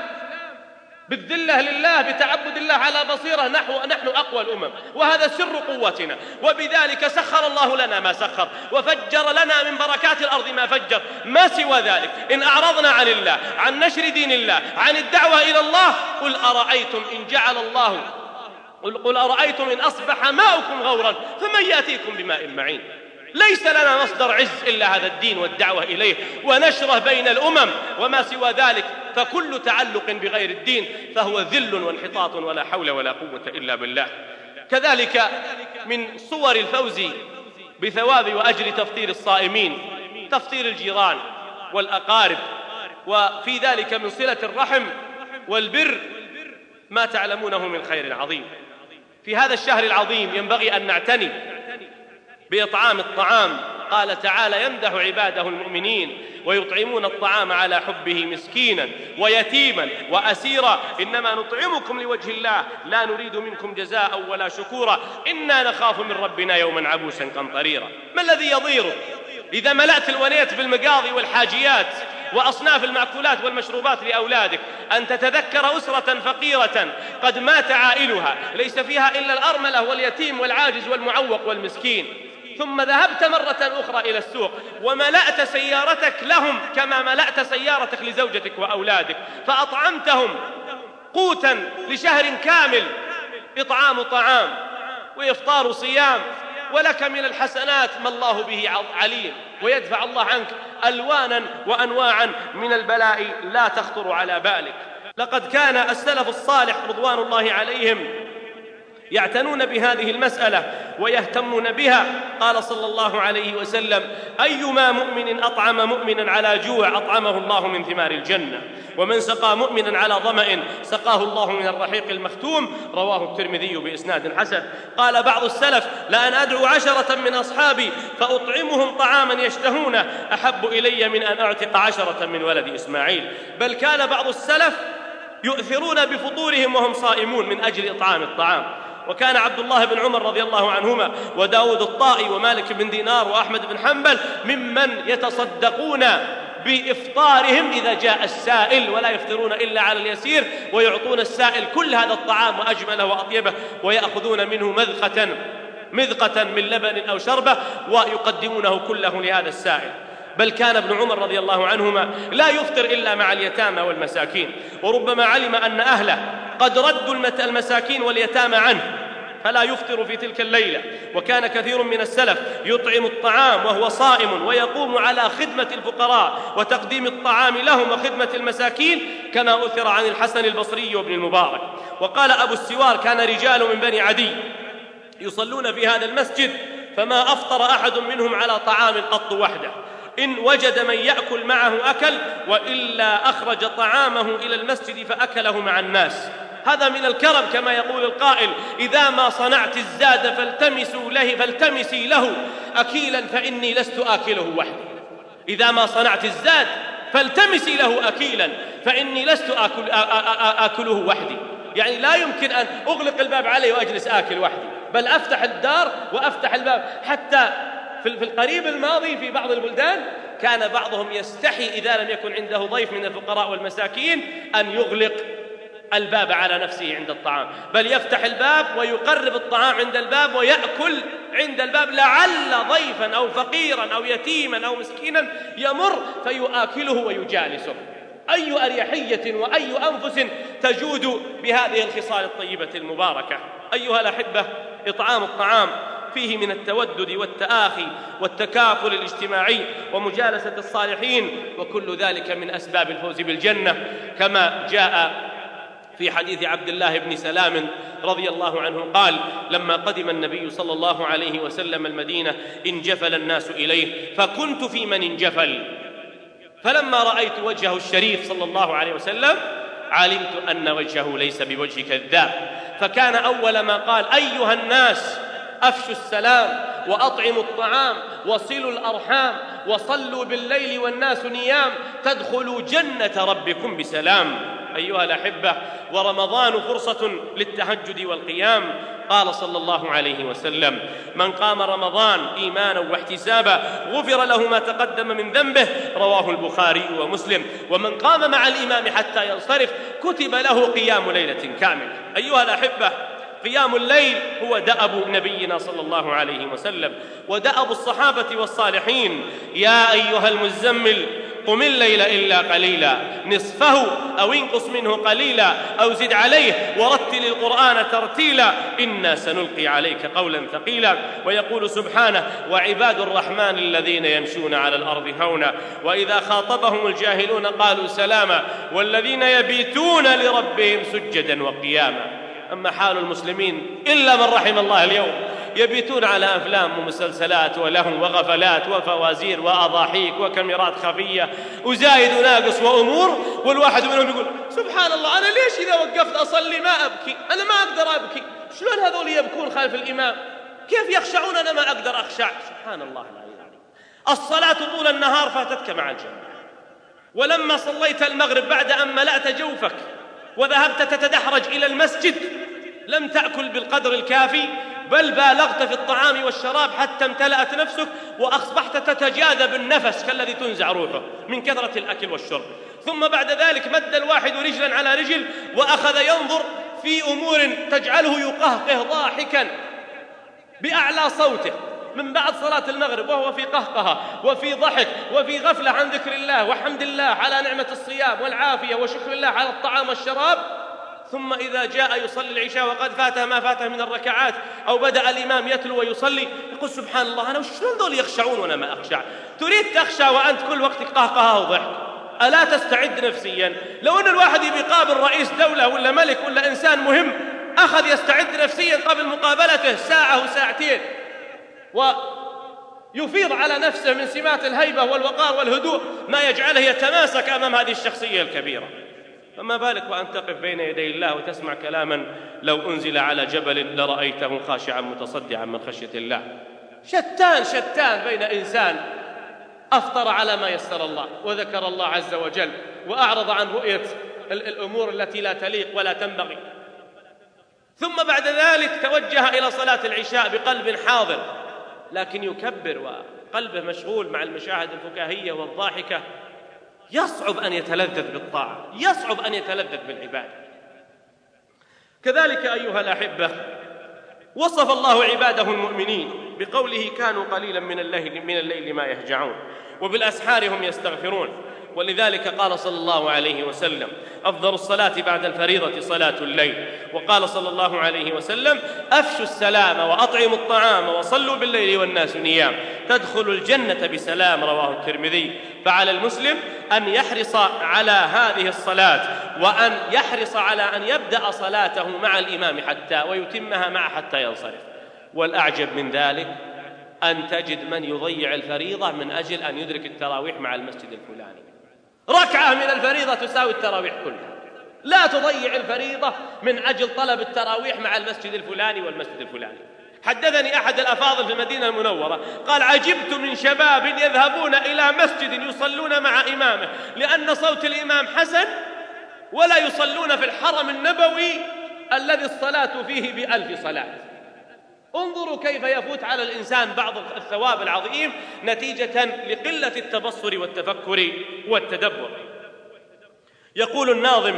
[SPEAKER 3] بالذلة لله، بتعبد الله على بصيرة، نحو نحن أقوى الأمم، وهذا سر قوتنا. وبذلك سخر الله لنا ما سخر، وفجر لنا من بركات الأرض ما فجر. ما سوى ذلك إن أعرضنا عن الله، عن نشر دين الله، عن الدعوة إلى الله، قل أرأيتم إن جعل الله قل, قل أرأيتم إن أصبح ماؤكم غورا فمن يأتيكم بماء معين. ليس لنا مصدر عز إلا هذا الدين والدعوة إليه ونشره بين الأمم. وما سوى ذلك فكل تعلق بغير الدين فهو ذل وانحطاط ولا حول ولا قوة إلا بالله. كذلك من صور الفوز بثواب وأجر تفطير الصائمين تفطير الجيران والأقارب، وفي ذلك من صلة الرحم والبر ما تعلمونه من خير عظيم. في هذا الشهر العظيم ينبغي أن نعتني بإطعام الطعام. قال تعالى: يمدح عباده المؤمنين ويطعمون الطعام على حبه مسكينا ويتيما وأسيرا إنما نطعمكم لوجه الله لا نريد منكم جزاء ولا شكورا إنا نخاف من ربنا يوما عبوسا قمطريرا. ما الذي يضيرك إذا ملأت الونيت بالمقاضي والحاجيات وأصناف المأكولات والمشروبات لأولادك أن تتذكر أسرة فقيرة قد مات عائلها ليس فيها إلا الأرملة واليتيم والعاجز والمعوق والمسكين، ثم ذهبت مرة أخرى إلى السوق وملأت سيارتك لهم كما ملأت سيارتك لزوجتك وأولادك، فأطعمتهم قوتا لشهر كامل. إطعام طعام وإفطار صيام، ولك من الحسنات ما الله به عليم، ويدفع الله عنك ألوانا وأنواعا من البلاء لا تخطر على بالك. لقد كان السلف الصالح رضوان الله عليهم يعتنون بهذه المسألة ويهتمون بها. قال صلى الله عليه وسلم: أيما مؤمن أطعم مؤمنا على جوع أطعمه الله من ثمار الجنة، ومن سقى مؤمنا على ظمأ سقاه الله من الرحيق المختوم. رواه الترمذي بإسناد حسن. قال بعض السلف: لأن أدعو عشرة من أصحابي فأطعمهم طعاما يشتهونه أحب إلي من أن أعتق عشرة من ولد إسماعيل. بل كان بعض السلف يؤثرون بفطورهم وهم صائمون من أجل إطعام الطعام. وكان عبد الله بن عمر رضي الله عنهما وداود الطائي ومالك بن دينار وأحمد بن حنبل ممن يتصدقون بإفطارهم إذا جاء السائل، ولا يفطرون إلا على اليسير، ويعطون السائل كل هذا الطعام وأجمله وأطيبه، ويأخذون منه مذقة مذقة من لبن أو شربة ويقدمونه كله لهذا السائل. بل كان ابن عمر رضي الله عنهما لا يفطر إلا مع اليتامى والمساكين، وربما علم أن أهله قد ردوا المساكين واليتامى عنه فلا يفطر في تلك الليلة. وكان كثير من السلف يطعم الطعام وهو صائم ويقوم على خدمة الفقراء وتقديم الطعام لهم وخدمة المساكين، كما أثر عن الحسن البصري وابن المبارك. وقال أبو السوار: كان رجال من بني عدي يصلون في هذا المسجد فما أفطر أحد منهم على طعام قط وحده، إن وجد من يأكل معه أكل، وإلا أخرج طعامه إلى المسجد فأكله مع الناس. هذا من الكرم كما يقول القائل: إذا ما صنعت الزاد فالتمسوا له فالتمسي له أكيلا فإني لست آكله وحدي. إذا ما صنعت الزاد فالتمسي له أكيلا فإني لست آكل آكله وحدي. يعني لا يمكن أن أغلق الباب عليه وأجلس آكل وحدي، بل أفتح الدار وأفتح الباب. حتى في القريب الماضي في بعض البلدان كان بعضهم يستحي إذا لم يكن عنده ضيف من الفقراء والمساكين أن يغلق الباب على نفسه عند الطعام، بل يفتح الباب ويقرب الطعام عند الباب ويأكل عند الباب، لعل ضيفا أو فقيرا أو يتيما أو مسكينا يمر فيؤكله ويجالسه. أي أريحية وأي أنفس تجود بهذه الخصال الطيبة المباركة. أيها الأحبة، إطعام الطعام فيه من التودد والتآخي والتكافل الاجتماعي ومجالسة الصالحين، وكل ذلك من أسباب الفوز بالجنة، كما جاء في حديث عبد الله بن سلام رضي الله عنه قال: لما قدم النبي صلى الله عليه وسلم المدينة انجفل الناس إليه فكنت في من انجفل، فلما رأيت وجهه الشريف صلى الله عليه وسلم علمت أن وجهه ليس بوجه كذاب، فكان أول ما قال: أيها الناس أفشوا السلام وأطعموا الطعام وصلوا الأرحام وصلوا بالليل والناس نيام تدخلوا جنة ربكم بسلام. أيها الأحبة، ورمضان فرصة للتهجد والقيام. قال صلى الله عليه وسلم: من قام رمضان إيمانا واحتسابا غفر له ما تقدم من ذنبه، رواه البخاري ومسلم. ومن قام مع الإمام حتى ينصرف كتب له قيام ليلة كاملة. أيها الأحبة، قيام الليل هو دأب نبينا صلى الله عليه وسلم ودأب الصحابة والصالحين. يا أيها المزمل قم الليل إلا قليلا نصفه أو انقص منه قليلا أو زد عليه ورتل القرآن ترتيلا إنا سنلقي عليك قولا ثقيلا. ويقول سبحانه: وعباد الرحمن الذين يمشون على الأرض هونا وإذا خاطبهم الجاهلون قالوا سلاما والذين يبيتون لربهم سجدا وقياما. أما حال المسلمين إلا من رحم الله اليوم، يبيتون على أفلام ومسلسلات ولهو وغفلات وفوازير وأضاحيك وكاميرات خفية وزايد وناقص وأمور، والواحد منهم يقول: سبحان الله، أنا ليش إذا وقفت أصلي ما أبكي؟ أنا ما أقدر أبكي. شلون هذول يبكون خلف الإمام؟ كيف يخشعون أنا ما أقدر أخشع؟ سبحان الله العظيم. الصلاة طول النهار فاتتك مع الجنة، ولما صليت المغرب بعد أن ملأت جوفك وذهبت تتدحرج إلى المسجد لم تأكل بالقدر الكافي، بل بالغت في الطعام والشراب حتى امتلأت نفسك وأصبحت تتجاذب النفس كالذي تنزع روحه من كثرة الأكل والشرب. ثم بعد ذلك مد الواحد رجلا على رجل وأخذ ينظر في أمور تجعله يقهقه ضاحكا بأعلى صوته من بعد صلاة المغرب، وهو في قهقها وفي ضحك وفي غفلة عن ذكر الله وحمد الله على نعمة الصيام والعافية وشكر الله على الطعام والشراب. ثم إذا جاء يصلي العشاء وقد فاته ما فاته من الركعات أو بدأ الإمام يتلو ويصلي يقول: سبحان الله، أنا شلون ذول يخشعون وأنا ما أخشع؟ تريد تخشى وأنت كل وقتك قهقها وضحك؟ ألا تستعد نفسيا؟ لو أن الواحد يقابل رئيس دولة ولا ملك ولا إنسان مهم أخذ يستعد نفسيا قبل مقابلته ساعة وساعتين ويفيض على نفسه من سمات الهيبة والوقار والهدوء ما يجعله يتماسك أمام هذه الشخصية الكبيرة، فما بالك وأن تقف بين يدي الله وتسمع كلاما لو أنزل على جبل لرأيته خاشعا متصدعا من خشية الله. شتان شتان بين إنسان أفطر على ما يسر الله وذكر الله عز وجل وأعرض عن رؤية الأمور التي لا تليق ولا تنبغي، ثم بعد ذلك توجه إلى صلاة العشاء بقلب حاضر لكن يكبر وقلبه مشغول مع المشاهد الفكاهية والضاحكة. يصعب أن يتلذذ بالطاعة، يصعب أن يتلذذ بالعبادة. كذلك أيها الأحبة، وصف الله عباده المؤمنين بقوله: كانوا قليلا من الليل من الليل ما يهجعون وبالأسحار هم يستغفرون. ولذلك قال صلى الله عليه وسلم: أفضل الصلاة بعد الفريضة صلاة الليل. وقال صلى الله عليه وسلم: أفشوا السلام وأطعموا الطعام وصلوا بالليل والناس نيام تدخلوا الجنة بسلام، رواه الترمذي. فعلى المسلم أن يحرص على هذه الصلاة وأن يحرص على أن يبدأ صلاته مع الإمام حتى ويتمها معه حتى ينصرف. والأعجب من ذلك أن تجد من يضيع الفريضة من أجل أن يدرك التراويح مع المسجد الفلاني. ركعة من الفريضة تساوي التراويح كلها. لا تضيع الفريضة من أجل طلب التراويح مع المسجد الفلاني والمسجد الفلاني. حدثني أحد الأفاضل في المدينة المنورة قال: عجبت من شباب يذهبون إلى مسجد يصلون مع إمامه لأن صوت الإمام حسن ولا يصلون في الحرم النبوي الذي الصلاة فيه بألف صلاة. انظروا كيف يفوت على الإنسان بعض الثواب العظيم نتيجة لقلة التبصر والتفكر والتدبر. يقول الناظم: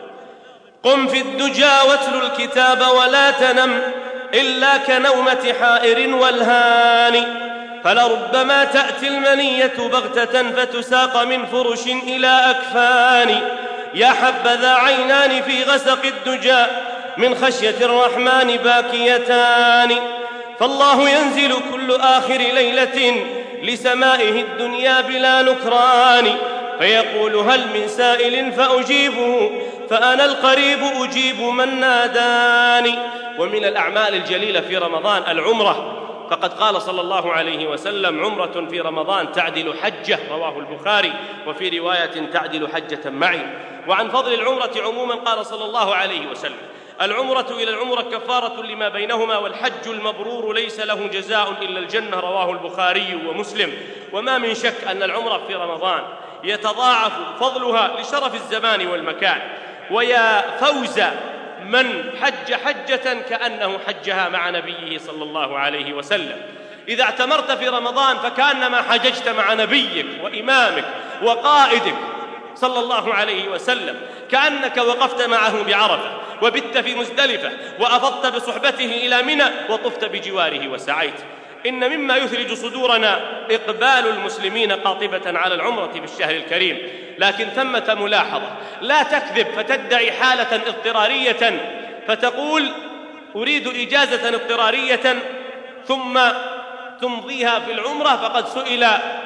[SPEAKER 3] قم في الدجى واتل الكتاب ولا تنم إلا كنومة حائر والهان، فلربما تأتي المنية بغتة فتساق من فرش إلى أكفان. يا حبذا عينان في غسق الدجى من خشية الرحمن باكيتان، فالله ينزل كل آخر ليلة لسمائه الدنيا بلا نكران، فيقول: هل من سائل فأجيبه فأنا القريب أجيب من ناداني. ومن الأعمال الجليلة في رمضان العمرة، فقد قال صلى الله عليه وسلم: عمرة في رمضان تعدل حجة، رواه البخاري، وفي رواية تعدل حجة معي. وعن فضل العمرة عموما قال صلى الله عليه وسلم: العمرة إلى العمرة كفارة لما بينهما، والحج المبرور ليس له جزاء إلا الجنة، رواه البخاري ومسلم. وما من شك أن العمرة في رمضان يتضاعف فضلها لشرف الزمان والمكان، ويا فوز من حج حجة كأنه حجها مع نبيه صلى الله عليه وسلم. إذا اعتمرت في رمضان فكأنما حججت مع نبيك وإمامك وقائدك صلى الله عليه وسلم، كأنك وقفت معه بعرفة وبت في مزدلفة وأفضت بصحبته إلى منى وطفت بجواره وسعيت. إن مما يثلج صدورنا إقبال المسلمين قاطبة على العمرة بالشهر الكريم، لكن ثمة ملاحظة: لا تكذب فتدعي حالة اضطرارية فتقول أريد إجازة اضطرارية ثم تمضيها في العمرة. فقد سئل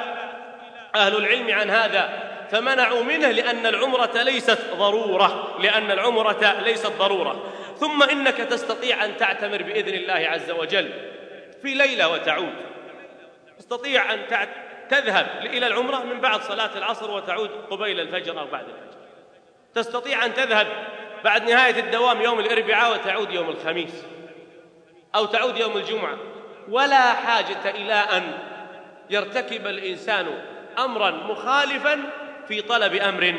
[SPEAKER 3] أهل العلم عن هذا فمنعوا منه، لأن العمرة ليست ضرورة لأن العمرة ليست ضرورة. ثم إنك تستطيع أن تعتمر بإذن الله عز وجل في ليلة وتعود، تستطيع أن تذهب إلى العمرة من بعد صلاة العصر وتعود قبيل الفجر أو بعد الفجر، تستطيع أن تذهب بعد نهاية الدوام يوم الأربعاء وتعود يوم الخميس أو تعود يوم الجمعة، ولا حاجة إلى أن يرتكب الإنسان أمرا مخالفا في طلب أمر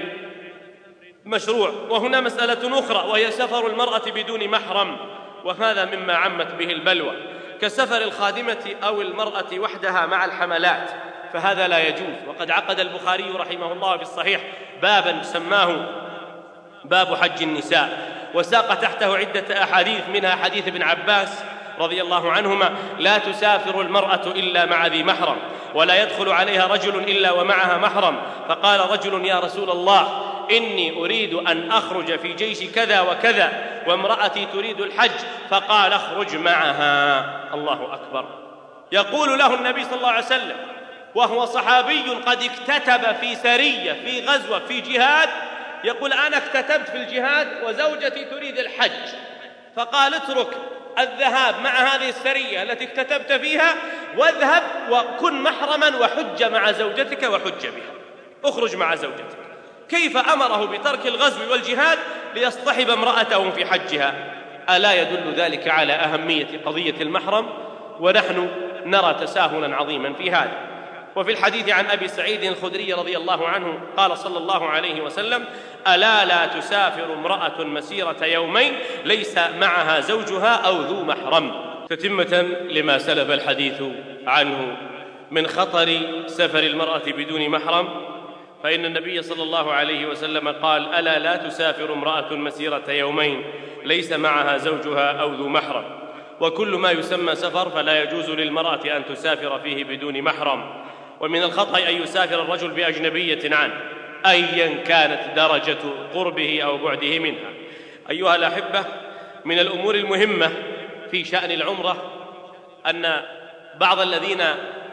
[SPEAKER 3] مشروع. وهنا مسألة أخرى وهي سفر المرأة بدون محرم، وهذا مما عمت به البلوى، كسفر الخادمة أو المرأة وحدها مع الحملات، فهذا لا يجوز. وقد عقد البخاري رحمه الله في الصحيح بابا سماه باب حج النساء، وساق تحته عدة أحاديث، منها حديث ابن عباس رضي الله عنهما: لا تسافر المرأة إلا مع ذي محرم، ولا يدخل عليها رجل إلا ومعها محرم. فقال رجل: يا رسول الله، إني أريد أن أخرج في جيش كذا وكذا وامرأتي تريد الحج. فقال: اخرج معها. الله أكبر. يقول له النبي صلى الله عليه وسلم وهو صحابي قد اكتتب في سرية في غزوة في جهاد، يقول: أنا اكتتبت في الجهاد وزوجتي تريد الحج. فقال: اترك الذهاب مع هذه السرية التي اكتتبت فيها واذهب وكن محرما وحج مع زوجتك وحج بها، اخرج مع زوجتك. كيف أمره بترك الغزو والجهاد ليصطحب امرأته في حجها؟ ألا يدل ذلك على أهمية قضية المحرم؟ ونحن نرى تساهلا عظيما في هذا. وفي الحديث عن أبي سعيد الخدري رضي الله عنه قال صلى الله عليه وسلم: ألا لا تسافر امرأة مسيرة يومين ليس معها زوجها أو ذو محرم. تتمة لما سلف الحديث عنه من خطر سفر المرأة بدون محرم، فإن النبي صلى الله عليه وسلم قال: ألا لا تسافر امرأة مسيرة يومين ليس معها زوجها أو ذو محرم. وكل ما يسمى سفر فلا يجوز للمرأة أن تسافر فيه بدون محرم. ومن الخطأ أن يسافر الرجل بأجنبية عنه أيا كانت درجة قربه أو بعده منها. أيها الأحبة، من الأمور المهمة في شأن العمرة أن بعض الذين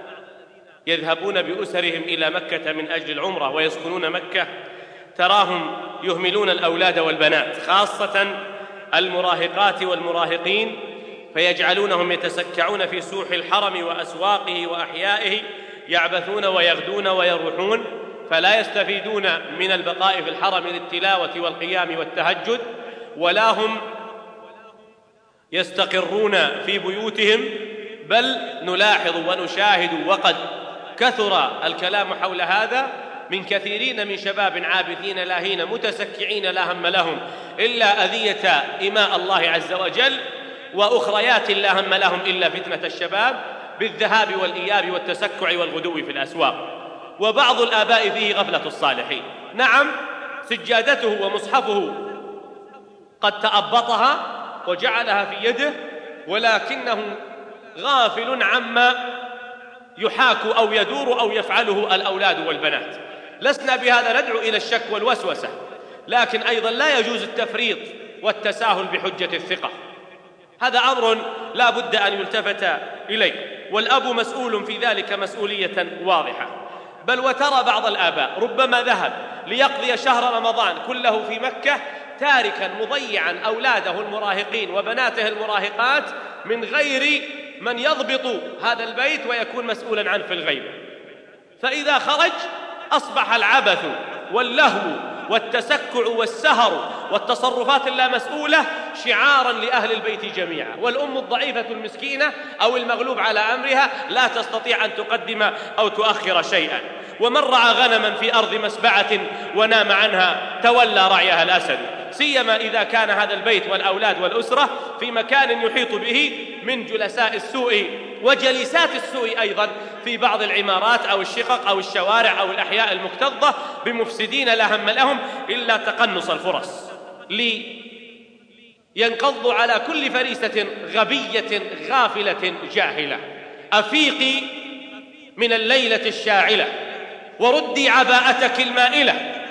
[SPEAKER 3] يذهبون بأسرهم إلى مكة من أجل العمرة ويسكنون مكة تراهم يهملون الأولاد والبنات، خاصة المراهقات والمراهقين، فيجعلونهم يتسكعون في سوح الحرم وأسواقه وأحيائه، يعبثون ويغدون ويروحون، فلا يستفيدون من البقاء في الحرم للتلاوة والقيام والتهجد، ولا هم يستقرون في بيوتهم. بل نلاحظ ونشاهد، وقد كثر الكلام حول هذا، من كثيرين من شباب عابثين لاهين متسكعين لا هم لهم إلا أذية إماء الله عز وجل، وأخريات لا هم لهم إلا فتنة الشباب بالذهاب والإياب والتسكع والغدو في الأسواق. وبعض الآباء فيه غفلة الصالحين. نعم، سجادته ومصحفه قد تأبطها وجعلها في يده، ولكنه غافل عما يحاك أو يدور أو يفعله الأولاد والبنات. لسنا بهذا ندعو إلى الشك والوسوسة، لكن أيضا لا يجوز التفريط والتساهل بحجة الثقة. هذا أمر لا بد أن يلتفت إليه، والأب مسؤول في ذلك مسؤولية واضحة. بل وترى بعض الآباء ربما ذهب ليقضي شهر رمضان كله في مكة، تاركا مضيعا أولاده المراهقين وبناته المراهقات من غير من يضبط هذا البيت ويكون مسؤولا عنه في الغيب. فإذا خرج أصبح العبث واللهو والتسكع والسهر والتصرفات اللامسؤولة شعاراً لأهل البيت جميعا. والأم الضعيفة المسكينة أو المغلوب على أمرها لا تستطيع أن تقدم أو تؤخر شيئا. ومن رعى غنما في أرض مسبعة ونام عنها تولى رعيها الأسد، سيما إذا كان هذا البيت والأولاد والأسرة في مكان يحيط به من جلساء السوء وجلسات السوء أيضا في بعض العمارات أو الشقق أو الشوارع أو الأحياء المكتظة بمفسدين لا هم لهم إلا تقنص الفرص لينقضوا على كل فريسة غبية غافلة جاهلة. أفيقي من الليلة الشاعلة وردي عباءتك المائلة،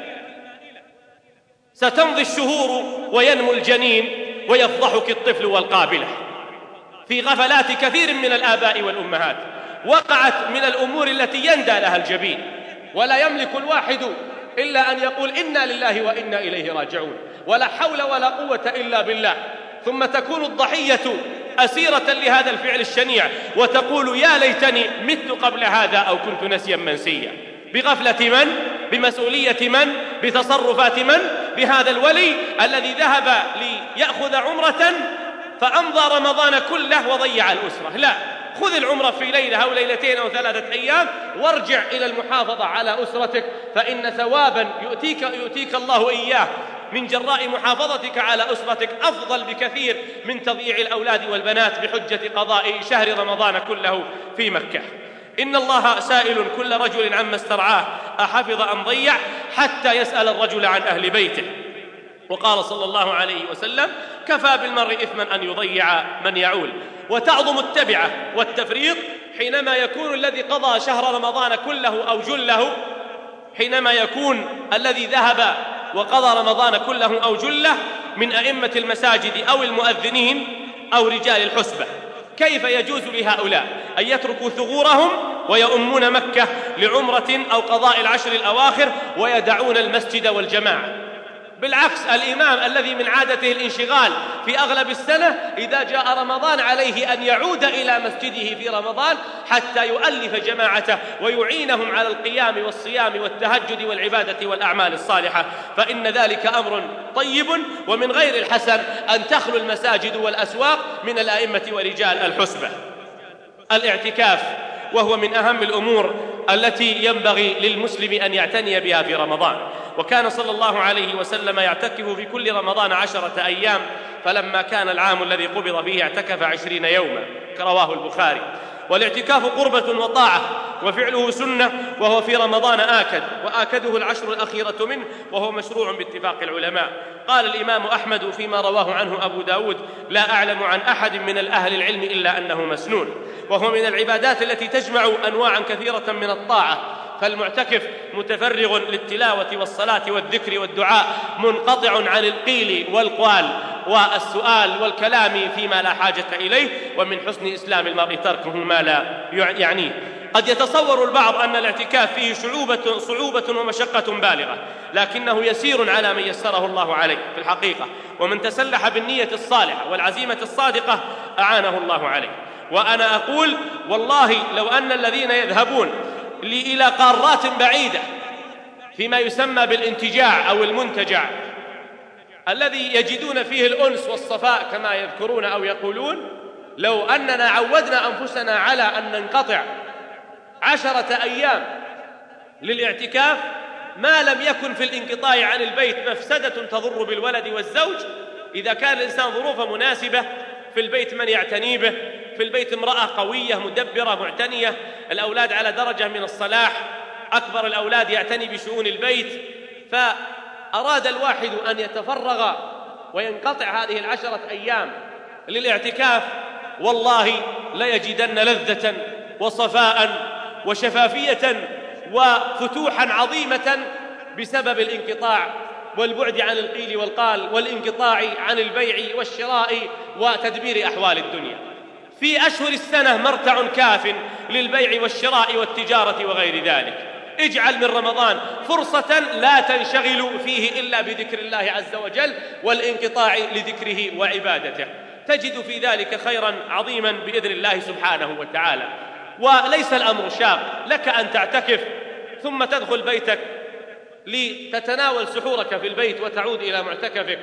[SPEAKER 3] ستمضي الشهور وينمو الجنين ويفضحك الطفل والقابلة. في غفلات كثير من الآباء والأمهات وقعت من الأمور التي يندى لها الجبين، ولا يملك الواحد إلا أن يقول إنا لله وإنا إليه راجعون، ولا حول ولا قوة إلا بالله، ثم تكون الضحية أسيرة لهذا الفعل الشنيع وتقول يا ليتني مت قبل هذا أو كنت نسيا منسيا. بغفلة من؟ بمسؤولية من؟ بتصرفات من؟ بهذا الولي الذي ذهب ليأخذ عمرة فأمضى رمضان كله وضيع الأسرة. لا، خذ العمرة في ليلة أو ليلتين أو ثلاثة أيام وارجع إلى المحافظة على أسرتك، فإن ثوابا يؤتيك, يؤتيك الله إياه من جراء محافظتك على أسرتك أفضل بكثير من تضييع الأولاد والبنات بحجة قضاء شهر رمضان كله في مكة. إن الله سائل كل رجل عما استرعاه أحفظ أم ضيع حتى يسأل الرجل عن أهل بيته. وقال صلى الله عليه وسلم كفى بالمرء إثما أن يضيع من يعول. وتعظم التبعة والتفريط حينما يكون الذي قضى شهر رمضان كله أو جله، حينما يكون الذي ذهب وقضى رمضان كله أو جله من أئمة المساجد أو المؤذنين أو رجال الحسبة. كيف يجوز لهؤلاء أن يتركوا ثغورهم ويؤمون مكة لعمرة أو قضاء العشر الأواخر ويدعون المسجد والجماعة؟ بالعكس، الإمام الذي من عادته الانشغال في أغلب السنة إذا جاء رمضان عليه أن يعود إلى مسجده في رمضان حتى يؤلف جماعته ويعينهم على القيام والصيام والتهجد والعبادة والأعمال الصالحة، فإن ذلك أمر طيب. ومن غير الحسن أن تخلو المساجد والأسواق من الأئمة ورجال الحسبة. الاعتكاف وهو من أهم الأمور التي ينبغي للمسلم أن يعتني بها في رمضان، وكان صلى الله عليه وسلم يعتكف في كل رمضان عشرة أيام، فلما كان العام الذي قبض فيه اعتكف عشرين يوما، رواه البخاري. والاعتكاف قربة وطاعة وفعله سنة، وهو في رمضان آكد، وآكده العشر الأخيرة منه، وهو مشروع باتفاق العلماء. قال الإمام أحمد فيما رواه عنه أبو داود لا أعلم عن أحد من الأهل العلم إلا أنه مسنون. وهو من العبادات التي تجمع أنواعا كثيرة من الطاعة، فالمعتكف متفرغ للتلاوة والصلاة والذكر والدعاء، منقطع عن القيل والقوال والسؤال والكلام فيما لا حاجة إليه. ومن حسن إسلام المرء تركه ما لا يعنيه. قد يتصور البعض أن الاعتكاف فيه صعوبة, صعوبة ومشقة بالغة، لكنه يسير على من يسره الله عليه في الحقيقة، ومن تسلح بالنية الصالحة والعزيمة الصادقة أعانه الله عليه. وأنا أقول والله لو أن الذين يذهبون إلى قارات بعيدة فيما يسمى بالانتجاع أو المنتجع الذي يجدون فيه الأنس والصفاء كما يذكرون أو يقولون، لو أننا عودنا أنفسنا على أن ننقطع عشرة أيام للاعتكاف ما لم يكن في الانقطاع عن البيت مفسدة تضر بالولد والزوج. إذا كان الإنسان ظروف مناسبة، في البيت من يعتني به، في البيت امرأة قوية مدبرة معتنية، الأولاد على درجة من الصلاح، أكبر الأولاد يعتني بشؤون البيت، فأراد الواحد أن يتفرغ وينقطع هذه العشرة أيام للاعتكاف، والله ليجدن لذة وصفاء وشفافية وفتوحا عظيمة بسبب الانقطاع والبعد عن القيل والقال والانقطاع عن البيع والشراء وتدبير أحوال الدنيا. في أشهر السنة مرتع كاف للبيع والشراء والتجارة وغير ذلك. اجعل من رمضان فرصة لا تنشغل فيه إلا بذكر الله عز وجل والانقطاع لذكره وعبادته، تجد في ذلك خيرا عظيما بإذن الله سبحانه وتعالى. وليس الأمر شاق، لك أن تعتكف ثم تدخل بيتك لتتناول سحورك في البيت وتعود إلى معتكفك،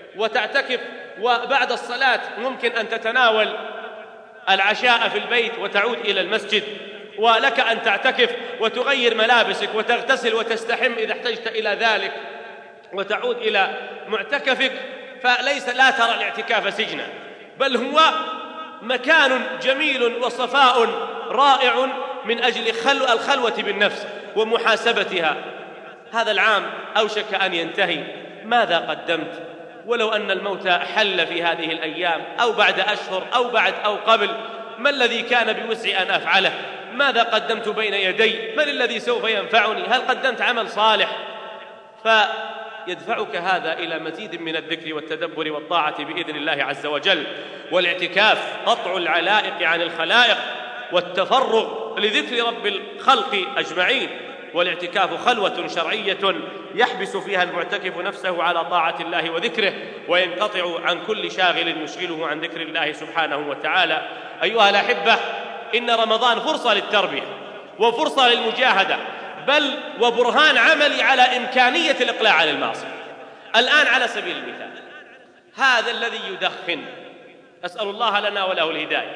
[SPEAKER 3] وتعتكف، وبعد الصلاة ممكن أن تتناول العشاء في البيت وتعود إلى المسجد، ولك أن تعتكف وتغير ملابسك وتغتسل وتستحم إذا احتجت إلى ذلك وتعود إلى معتكفك. فليس لا ترى الاعتكاف سجنا، بل هو مكان جميل وصفاء رائع من أجل خلو الخلوة بالنفس ومحاسبتها. هذا العام أوشك أن ينتهي، ماذا قدمت؟ ولو أن الموت حل في هذه الأيام أو بعد أشهر أو بعد أو قبل، ما الذي كان بوسعي أن أفعله؟ ماذا قدمت بين يدي؟ من الذي سوف ينفعني؟ هل قدمت عمل صالح؟ فيدفعك هذا إلى مزيد من الذكر والتدبر والطاعة بإذن الله عز وجل. والاعتكاف قطع العلائق عن الخلائق والتفرغ لذكر رب الخلق أجمعين. والاعتكاف خلوة شرعية يحبس فيها المعتكف نفسه على طاعة الله وذكره، وينقطع عن كل شاغل يشغله عن ذكر الله سبحانه وتعالى. أيها الأحبة، إن رمضان فرصة للتربية وفرصة للمجاهدة، بل وبرهان عملي على إمكانية الإقلاع عن المعصية. الآن على سبيل المثال، هذا الذي يدخن، أسأل الله لنا وله الهداية،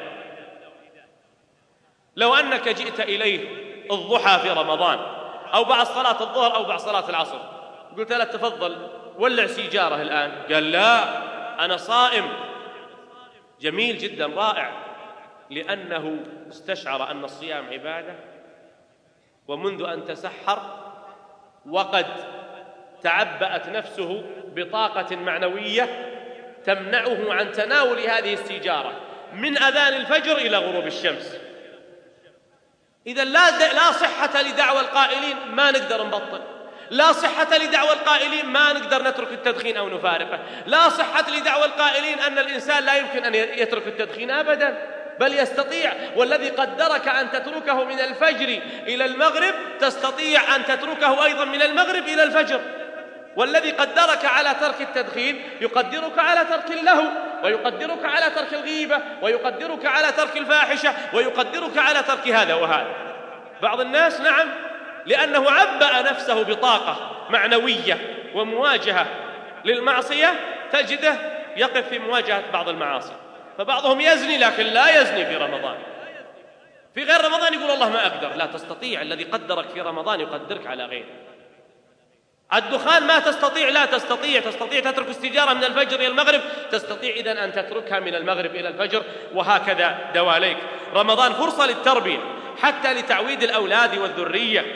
[SPEAKER 3] لو أنك جئت إليه الضحى في رمضان أو بعد صلاة الظهر أو بعد صلاة العصر، قلت له تفضل ولع سيجارة الآن، قال لا أنا صائم، جميل جدا رائع، لأنه استشعر أن الصيام عبادة، ومنذ أن تسحر وقد تعبأت نفسه بطاقة معنوية تمنعه عن تناول هذه السيجارة من أذان الفجر إلى غروب الشمس. إذا لا, لا صحة لدعوى القائلين ما نقدر نبطل، لا صحة لدعوى القائلين ما نقدر نترك التدخين أو نفارقه، لا صحة لدعوى القائلين أن الإنسان لا يمكن أن يترك التدخين أبدا، بل يستطيع. والذي قدرك أن تتركه من الفجر إلى المغرب تستطيع أن تتركه أيضا من المغرب إلى الفجر. والذي قدرك على ترك التدخين يقدرك على ترك اللهو، ويقدرك على ترك الغيبة، ويقدرك على ترك الفاحشة، ويقدرك على ترك هذا وهذا. بعض الناس نعم لأنه عبأ نفسه بطاقة معنوية ومواجهة للمعصية تجده يقف في مواجهة بعض المعاصي. فبعضهم يزني لكن لا يزني في رمضان، في غير رمضان يقول الله ما أقدر. لا تستطيع، الذي قدرك في رمضان يقدرك على غيره. الدخان ما تستطيع، لا تستطيع، تستطيع تترك السيجارة من الفجر إلى المغرب، تستطيع إذن أن تتركها من المغرب إلى الفجر، وهكذا دواليك. رمضان فرصة للتربية، حتى لتعويد الأولاد والذرية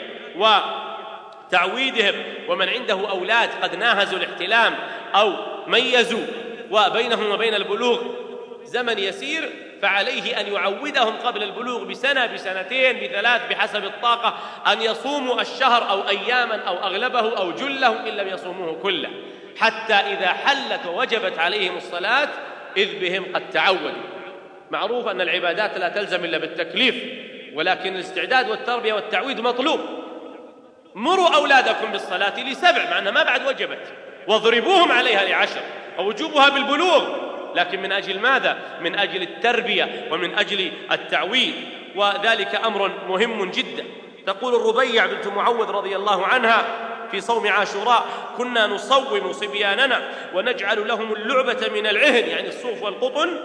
[SPEAKER 3] وتعويدهم. ومن عنده أولاد قد ناهزوا الاحتلام أو ميزوا وبينهم وبين البلوغ زمن يسير، فعليه أن يعودهم قبل البلوغ بسنة بسنتين بثلاث بحسب الطاقة أن يصوموا الشهر أو أياما أو أغلبه أو جله إن لم يصوموه كله، حتى إذا حلت ووجبت عليهم الصلاة إذ بهم قد تعودوا. معروف أن العبادات لا تلزم إلا بالتكليف، ولكن الاستعداد والتربية والتعويد مطلوب. مروا أولادكم بالصلاة لسبع، مع أنها ما بعد وجبت، واضربوهم عليها لعشر، ووجوبها بالبلوغ، لكن من أجل ماذا؟ من أجل التربية ومن أجل التعويد، وذلك أمر مهم جدا. تقول الربيع بنت معوذ رضي الله عنها في صوم عاشوراء: كنا نصوم صبياننا ونجعل لهم اللعبة من العهن، يعني الصوف والقطن،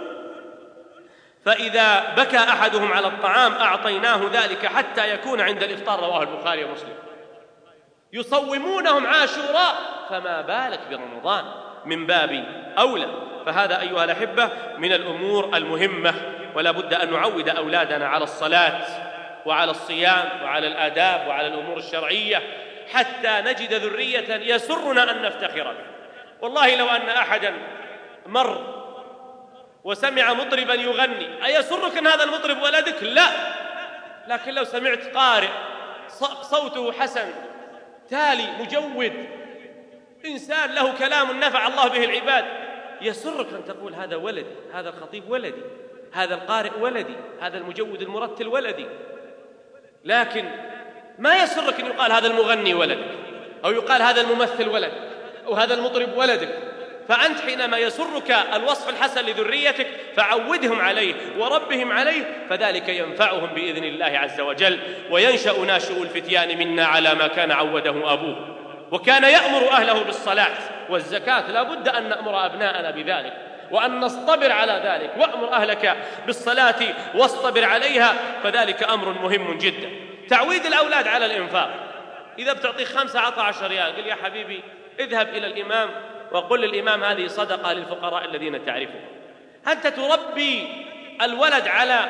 [SPEAKER 3] فإذا بكى أحدهم على الطعام أعطيناه ذلك حتى يكون عند الإفطار. رواه البخاري ومسلم. يصومونهم عاشوراء، فما بالك برمضان من باب أولى. فهذا أيها الأحبة من الأمور المهمة، ولا بد أن نعود أولادنا على الصلاة وعلى الصيام وعلى الآداب وعلى الأمور الشرعية، حتى نجد ذرية يسرنا أن نفتخر بها. والله لو أن أحدا مر وسمع مطربا يغني أيسرك أن هذا المطرب ولدك؟ لا. لكن لو سمعت قارئ صوته حسن تالي مجود، إنسان له كلام نفع الله به العباد، يسرك أن تقول هذا ولدي، هذا الخطيب ولدي، هذا القارئ ولدي، هذا المجود المرتل ولدي. لكن ما يسرك أن يقال هذا المغني ولدك، أو يقال هذا الممثل ولدك، أو هذا المطرب ولدك. فأنت حينما يسرك الوصف الحسن لذريتك فعودهم عليه وربهم عليه، فذلك ينفعهم بإذن الله عز وجل. وينشأ ناشئ الفتيان منا على ما كان عوده أبوه، وكان يأمر أهله بالصلاة والزكاة لا بد أن نأمر أبناءنا بذلك وأن نصطبر على ذلك. وأمر أهلك بالصلاة واصطبر عليها، فذلك أمر مهم جدا. تعويد الأولاد على الإنفاق، إذا بتعطيه خمسة عطى عشر ريال، قل يا حبيبي اذهب إلى الإمام وقل للإمام هذه صدقة للفقراء الذين تعرفهم. أنت تربي الولد على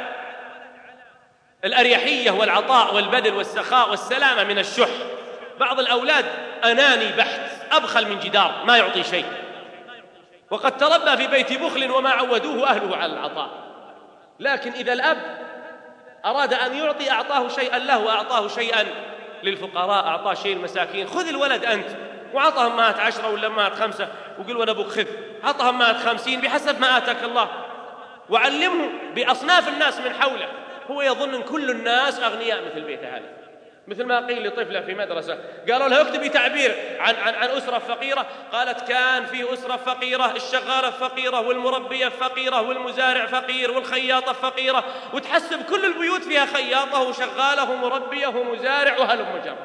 [SPEAKER 3] الأريحية والعطاء والبذل والسخاء والسلامة من الشح. بعض الأولاد أناني بحت، أبخل من جدار، ما يعطي شيء، وقد تربى في بيت بخل وما عودوه أهله على العطاء. لكن إذا الأب أراد أن يعطي أعطاه شيئا له وأعطاه شيئا للفقراء، أعطاه شيء المساكين. خذ الولد أنت وعطهم مات عشرة ولا مات خمسة، وقل وانا أبوك خذ، عطهم مات خمسين بحسب ما آتاك الله، وعلمه بأصناف الناس من حوله. هو يظن أن كل الناس أغنياء مثل بيته هذا، مثل ما قيل لطفلة في مدرسة قالوا لها اكتبي تعبير عن, عن, عن أسرة فقيرة، قالت كان في أسرة فقيرة، الشغالة فقيرة والمربية فقيرة والمزارع فقير والخياطة فقيرة، وتحسب كل البيوت فيها خياطة وشغالة ومربية ومزارع وهلم جر.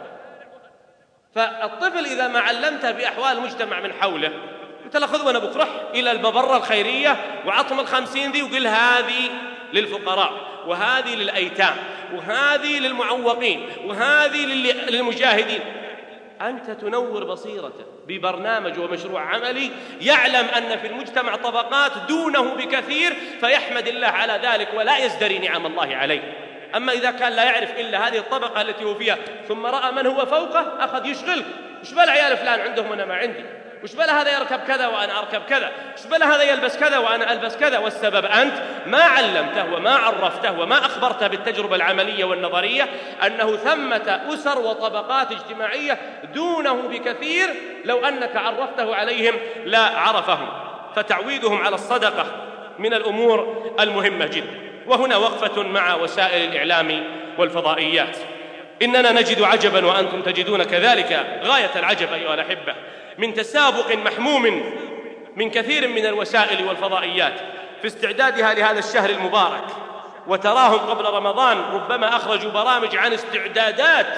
[SPEAKER 3] فالطفل إذا ما علمته بأحوال المجتمع من حوله، قلت له خذ وانا أبوك، روح إلى المبرة الخيرية وعطهم الخمسين ذي وقل هذه للفقراء وهذه للأيتام وهذه للمعوقين وهذه للمجاهدين. أنت تنور بصيرته ببرنامج ومشروع عملي يعلم أن في المجتمع طبقات دونه بكثير، فيحمد الله على ذلك ولا يزدري نعم الله عليه. أما إذا كان لا يعرف إلا هذه الطبقة التي هو فيها ثم رأى من هو فوقه أخذ يشغل، وش بلا عيال فلان عندهم وأنا ما عندي، وش بلا هذا يركب كذا وأنا أركب كذا، وش بلا هذا يلبس كذا وأنا ألبس كذا. والسبب أنت ما علمته وما عرفته وما أخبرته بالتجربة العملية والنظرية أنه ثمة أسر وطبقات اجتماعية دونه بكثير، لو أنك عرفته عليهم لا عرفهم. فتعويدهم على الصدقة من الأمور المهمة جدا. وهنا وقفة مع وسائل الإعلام والفضائيات. إننا نجد عجبا وأنتم تجدون كذلك غاية العجب أيها الأحبة من تسابق محموم من كثير من الوسائل والفضائيات في استعدادها لهذا الشهر المبارك. وتراهم قبل رمضان ربما أخرجوا برامج عن استعدادات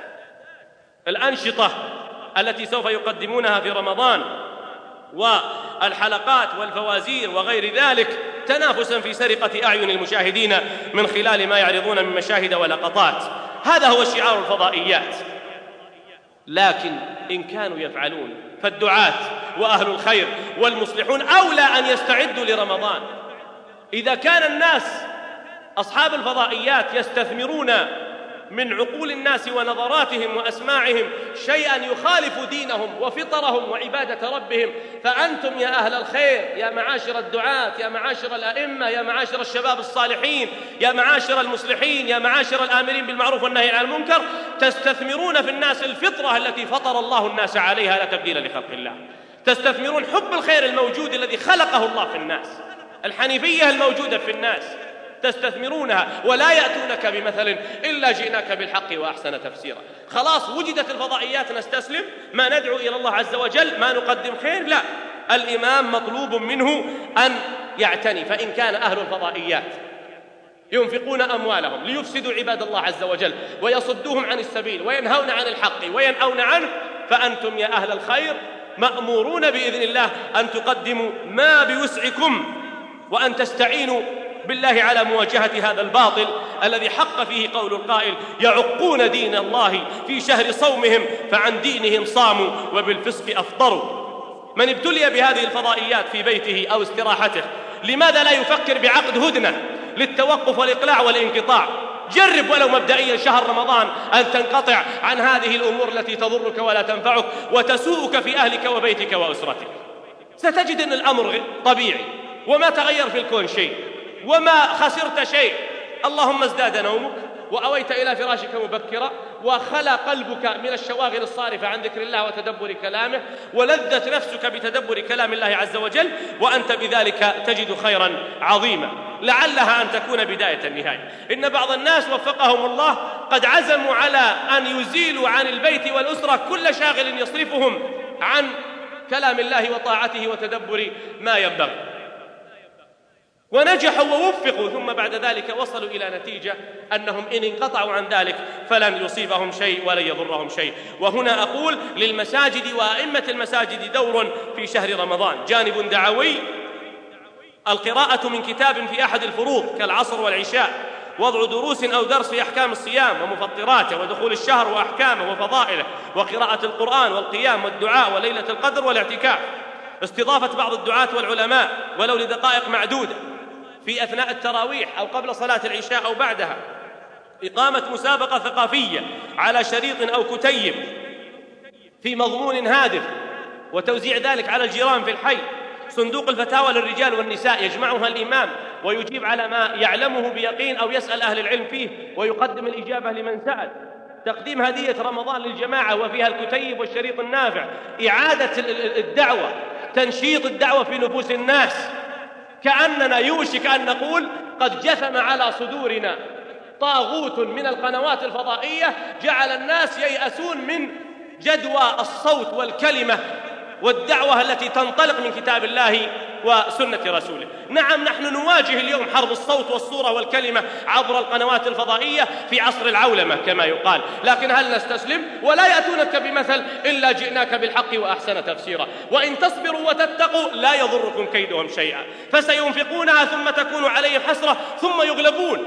[SPEAKER 3] الأنشطة التي سوف يقدمونها في رمضان والحلقات والفوازير وغير ذلك، تنافسا في سرقة أعين المشاهدين من خلال ما يعرضون من مشاهد ولقطات. هذا هو شعار الفضائيات. لكن إن كانوا يفعلون فالدعاة وأهل الخير والمصلحون أولى أن يستعدوا لرمضان. إذا كان الناس أصحاب الفضائيات يستثمرون من عقول الناس ونظراتهم وأسماعهم شيئا يخالف دينهم وفطرهم وعبادة ربهم، فأنتم يا أهل الخير، يا معاشر الدعاة، يا معاشر الأئمة، يا معاشر الشباب الصالحين، يا معاشر المصلحين، يا معاشر الآمرين بالمعروف والنهي عن المنكر، تستثمرون في الناس الفطرة التي فطر الله الناس عليها لا تبديل لخلق الله. تستثمرون حب الخير الموجود الذي خلقه الله في الناس، الحنيفية الموجودة في الناس تستثمرونها، ولا يأتونك بمثل إلا جئناك بالحق وأحسن تفسيرا. خلاص وجدت الفضائيات نستسلم، ما ندعو إلى الله عز وجل، ما نقدم خير، لا، الإمام مطلوب منه أن يعتني. فإن كان أهل الفضائيات ينفقون أموالهم ليفسدوا عباد الله عز وجل ويصدوهم عن السبيل وينهون عن الحق وينأون عنه، فأنتم يا أهل الخير مأمورون بإذن الله أن تقدموا ما بوسعكم وأن تستعينوا بالله على مواجهة هذا الباطل الذي حق فيه قول القائل: يعقون دين الله في شهر صومهم فعن دينهم صاموا وبالفسق أفطروا. من ابتلي بهذه الفضائيات في بيته أو استراحته لماذا لا يفكر بعقد هدنة للتوقف والإقلاع والانقطاع؟ جرب ولو مبدئيا شهر رمضان أن تنقطع عن هذه الأمور التي تضرك ولا تنفعك وتسوءك في أهلك وبيتك وأسرتك. ستجد أن الأمر طبيعي وما تغير في الكون شيء وما خسرت شيء. اللهم ازداد نومك وأويت إلى فراشك مبكرا وخلى قلبك من الشواغل الصارفة عن ذكر الله وتدبر كلامه، ولذت نفسك بتدبر كلام الله عز وجل، وأنت بذلك تجد خيرا عظيما لعلها أن تكون بداية النهاية. إن بعض الناس وفقهم الله قد عزموا على أن يزيلوا عن البيت والأسرة كل شاغل يصرفهم عن كلام الله وطاعته وتدبر ما ينبغي. ونجحوا ووفقوا، ثم بعد ذلك وصلوا إلى نتيجة أنهم إن انقطعوا عن ذلك فلن يصيبهم شيء ولن يضرهم شيء. وهنا أقول للمساجد وأئمة المساجد دور في شهر رمضان، جانب دعوي، القراءة من كتاب في أحد الفروض كالعصر والعشاء، وضع دروس أو درس في أحكام الصيام ومفطراته ودخول الشهر وأحكامه وفضائله، وقراءة القرآن والقيام والدعاء وليلة القدر والاعتكاف، استضافة بعض الدعاة والعلماء ولو لدقائق معدودة في أثناء التراويح أو قبل صلاة العشاء أو بعدها، إقامة مسابقة ثقافية على شريط أو كتيب في مضمون هادف وتوزيع ذلك على الجيران في الحي، صندوق الفتاوى للرجال والنساء يجمعها الإمام ويجيب على ما يعلمه بيقين أو يسأل أهل العلم فيه ويقدم الإجابة لمن سأل، تقديم هدية رمضان للجماعة وفيها الكتيب والشريط النافع، إعادة الدعوة، تنشيط الدعوة في نفوس الناس، كأننا يوشك أن نقول قد جثم على صدورنا طاغوت من القنوات الفضائية جعل الناس ييأسون من جدوى الصوت والكلمة والدعوة التي تنطلق من كتاب الله وسنة رسوله. نعم، نحن نواجه اليوم حرب الصوت والصورة والكلمة عبر القنوات الفضائية في عصر العولمة كما يقال، لكن هل نستسلم؟ ولا يأتونك بمثل إلا جئناك بالحق وأحسن تفسيرا، وإن تصبروا وتتقوا لا يضركم كيدهم شيئا، فسينفقونها ثم تكون عليهم حسرة ثم يغلبون.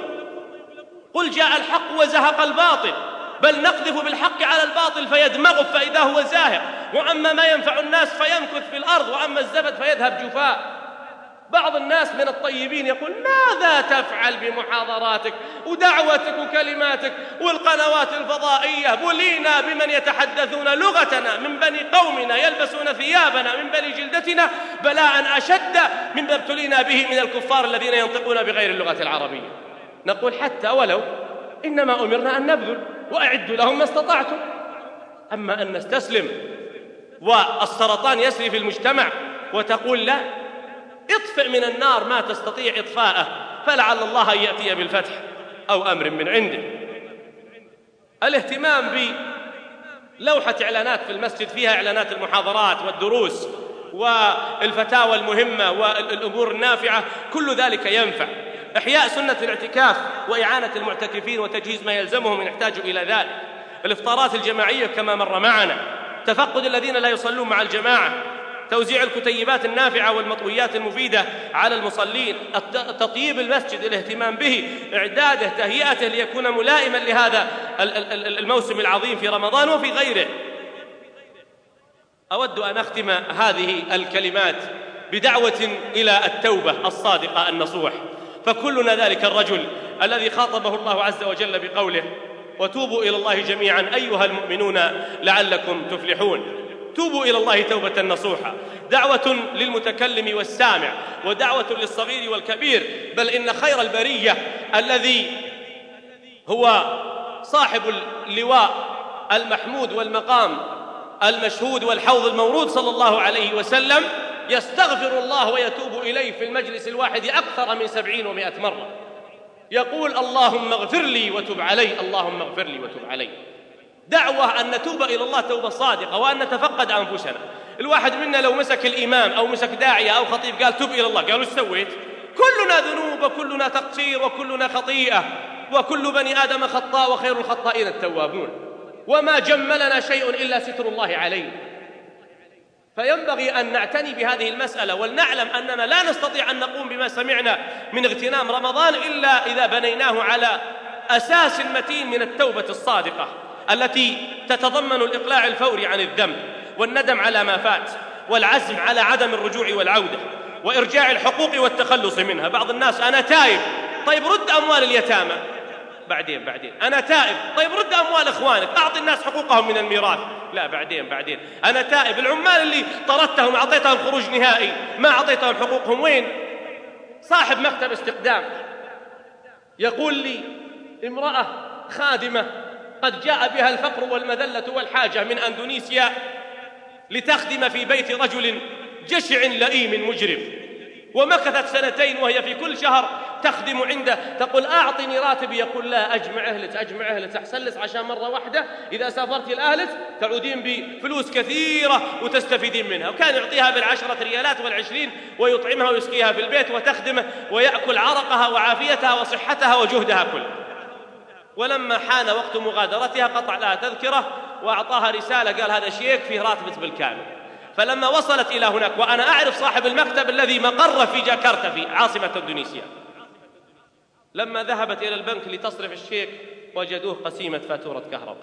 [SPEAKER 3] قل جاء الحق وزهق الباطل، بل نقذف بالحق على الباطل فيدمغه فإذا هو زاهق، وأما ما ينفع الناس فيمكث في الأرض، وأما الزبد فيذهب جفاء. بعض الناس من الطيبين يقول ماذا تفعل بمحاضراتك ودعوتك وكلماتك والقنوات الفضائية؟ بلينا بمن يتحدثون لغتنا من بني قومنا، يلبسون ثيابنا من بني جلدتنا بلاء أشد مما ابتلينا به من الكفار الذين ينطقون بغير اللغة العربية. نقول حتى ولو إنما أمرنا أن نبذل وأعدوا لهم ما استطعتم. أما أن نستسلم والسرطان يسري في المجتمع وتقول لا، اطفئ من النار ما تستطيع إطفاءه فلعل الله أن يأتي بالفتح أو أمر من عنده. الاهتمام بلوحة إعلانات في المسجد فيها إعلانات المحاضرات والدروس والفتاوى المهمة والأمور النافعة، كل ذلك ينفع. إحياء سنة الاعتكاف وإعانة المعتكفين وتجهيز ما يلزمهم إن احتاجوا إلى ذلك، الإفطارات الجماعية كما مر معنا، تفقد الذين لا يصلون مع الجماعة، توزيع الكتيبات النافعة والمطويات المفيدة على المصلين، تطييب المسجد، الاهتمام به، إعداده، تهيئته ليكون ملائما لهذا الموسم العظيم في رمضان وفي غيره. أود أن أختم هذه الكلمات بدعوة إلى التوبة الصادقة النصوح، فكلنا ذلك الرجل الذي خاطبه الله عز وجل بقوله وتوبوا إلى الله جميعا أيها المؤمنون لعلكم تفلحون. توبوا إلى الله توبة نصوحة، دعوة للمتكلم والسامع، ودعوة للصغير والكبير، بل إن خير البرية الذي هو صاحب اللواء المحمود والمقام المشهود والحوض المورود صلى الله عليه وسلم يستغفر الله ويتوب إليه في المجلس الواحد أكثر من سبعين ومائة مرة، يقول اللهم اغفر لي وتب علي، اللهم اغفر لي وتب علي. دعوة أن نتوب إلى الله توبة صادقة وأن نتفقد أنفسنا. الواحد منا لو مسك الإمام أو مسك داعية أو خطيب قال تب إلى الله، قالوا ايش سويت؟ كلنا ذنوب وكلنا تقصير وكلنا خطيئة وكل بني آدم خطاء وخير الخطائين التوابون، وما جملنا شيء إلا ستر الله عليه. فينبغي أن نعتني بهذه المسألة ولنعلم أننا لا نستطيع أن نقوم بما سمعنا من اغتنام رمضان إلا إذا بنيناه على أساس متين من التوبة الصادقة التي تتضمن الإقلاع الفوري عن الذنب والندم على ما فات والعزم على عدم الرجوع والعودة وإرجاع الحقوق والتخلص منها. بعض الناس أنا تائب، طيب رد أموال اليتامى، بعدين بعدين أنا تائب، طيب رد أموال إخوانك، أعطي الناس حقوقهم من الميراث، لا بعدين بعدين أنا تائب، العمال اللي طردتهم أعطيتهم خروج نهائي ما أعطيتهم حقوقهم وين؟ صاحب مكتب استقدام يقول لي امرأة خادمة قد جاء بها الفقر والمذلة والحاجة من أندونيسيا لتخدم في بيت رجل جشع لئيم مجرم، ومكثت سنتين وهي في كل شهر تخدم عنده، تقول أعطني راتبي، يقول لا، أجمع أهلك أجمع أهلك أحسن لك، عشان مرة واحدة إذا سافرت لأهلك تعودين بفلوس كثيرة وتستفيدين منها. وكان يعطيها بالعشرة ريالات والعشرين ويطعمها ويسقيها في البيت وتخدمه ويأكل عرقها وعافيتها وصحتها وجهدها كله. ولما حان وقت مغادرتها قطع لها تذكرة وأعطاها رسالة، قال هذا شيك فيه راتبك بالكامل. فلما وصلت إلى هناك، وأنا أعرف صاحب المكتب الذي مقر في جاكرتا في عاصمة إندونيسيا، لما ذهبت إلى البنك لتصرف الشيك وجدوه قسيمة فاتورة كهرباء،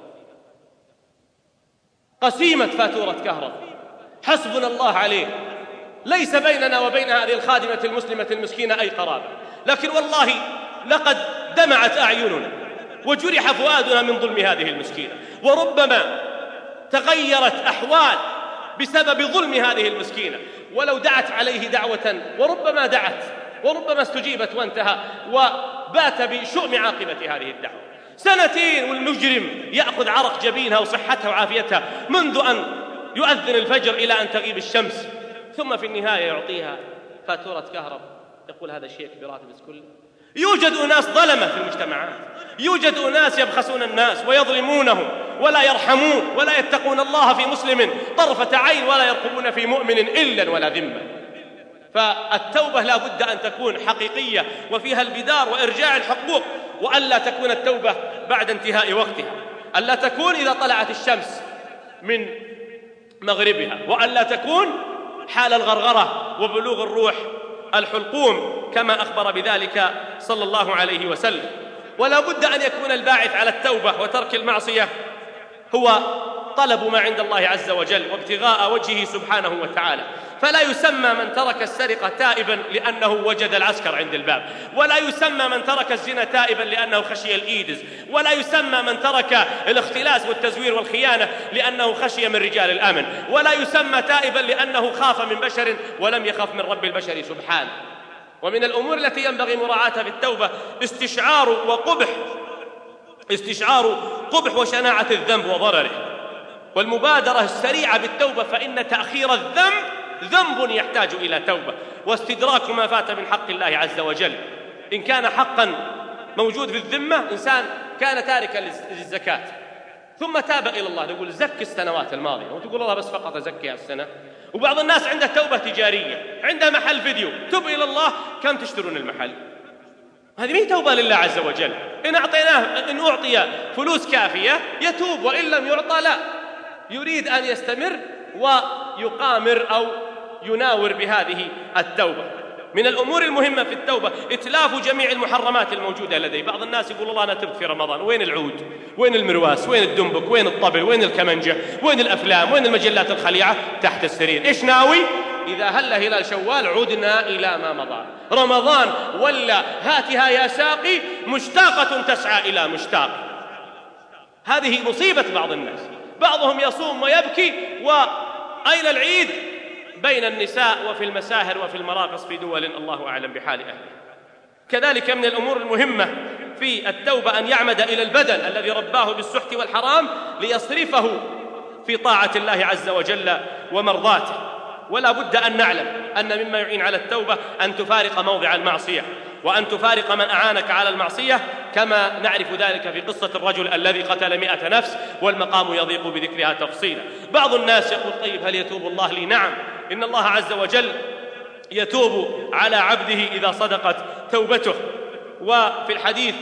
[SPEAKER 3] قسيمة فاتورة كهرباء. حسبنا الله عليه. ليس بيننا وبين هذه الخادمة المسلمة المسكينة أي قرابة، لكن والله لقد دمعت أعيننا وجرح فؤادنا من ظلم هذه المسكينة، وربما تغيرت أحوال بسبب ظلم هذه المسكينة. ولو دعت عليه دعوة، وربما دعت وربما استجيبت وانتهى وبات بشؤم عاقبة هذه الدعوة. سنتين والمجرم يأخذ عرق جبينها وصحتها وعافيتها منذ أن يؤذن الفجر إلى أن تغيب الشمس، ثم في النهاية يعطيها فاتورة كهرباء، يقول هذا شيك براتب كله. يوجد أناس ظلمة في المجتمعات، يوجد أناس يبخسون الناس ويظلمونهم ولا يرحمون ولا يتقون الله في مسلم طرفة عين ولا يرقبون في مؤمن إلا ولا ذمة. فالتوبة لا بد أن تكون حقيقية وفيها البدار وإرجاع الحقوق، وألا تكون التوبة بعد انتهاء وقتها، ألا تكون إذا طلعت الشمس من مغربها، وألا تكون حال الغرغرة وبلوغ الروح الحلقوم كما أخبر بذلك صلى الله عليه وسلم. ولا بد أن يكون الباعث على التوبة وترك المعصية هو طلب ما عند الله عز وجل وابتغاء وجهه سبحانه وتعالى. فلا يسمى من ترك السرقة تائبا لأنه وجد العسكر عند الباب، ولا يسمى من ترك الزنا تائبا لأنه خشي الإيدز، ولا يسمى من ترك الاختلاس والتزوير والخيانة لأنه خشي من رجال الأمن، ولا يسمى تائبا لأنه خاف من بشر ولم يخف من رب البشر سبحانه. ومن الأمور التي ينبغي مراعاتها في التوبة استشعار وقبح استشعار قبح وشناعة الذنب وضرره، والمبادرة السريعة بالتوبة، فإن تأخير الذنب ذنب يحتاج إلى توبة، واستدراك ما فات من حق الله عز وجل. إن كان حقا موجود في الذمة، إنسان كان تاركا للزكاة ثم تاب إلى الله، نقول زك السنوات الماضية، وتقول الله بس فقط أزكي السنة. وبعض الناس عنده توبة تجارية، عنده محل فيديو، تب إلى الله، كم تشترون المحل؟ هذه مين توبة لله عز وجل؟ إن أعطيناه إن أعطي فلوس كافية يتوب، وإن لم يعطى لا، يريد أن يستمر ويقامر أو يناور بهذه التوبة. من الأمور المهمة في التوبة إتلاف جميع المحرمات الموجودة لديه. بعض الناس يقول الله أنا تبت في رمضان، وين العود؟ وين المرواس؟ وين الدنبك؟ وين الطبل؟ وين الكمنجة؟ وين الأفلام؟ وين المجلات الخليعة؟ تحت السرير. إيش ناوي؟ إذا هل هلال شوال عدنا إلى ما مضى. رمضان ولا هاتها يا ساقي مشتاقة تسعى إلى مشتاق. هذه مصيبة بعض الناس، بعضهم يصوم ويبكي، وأين العيد؟ بين النساء وفي المساهر وفي المراقص في دول الله أعلم بحال أهله. كذلك من الأمور المهمة في التوبة أن يعمد إلى البدن الذي رباه بالسحت والحرام ليصرفه في طاعة الله عز وجل ومرضاته. ولا بد أن نعلم أن مما يعين على التوبة أن تفارق موضع المعصية، وأن تفارق من أعانك على المعصية، كما نعرف ذلك في قصة الرجل الذي قتل مئة نفس، والمقام يضيق بذكرها تفصيلا. بعض الناس يقول طيب هل يتوب الله لي؟ نعم، إن الله عز وجل يتوب على عبده إذا صدقت توبته. وفي الحديث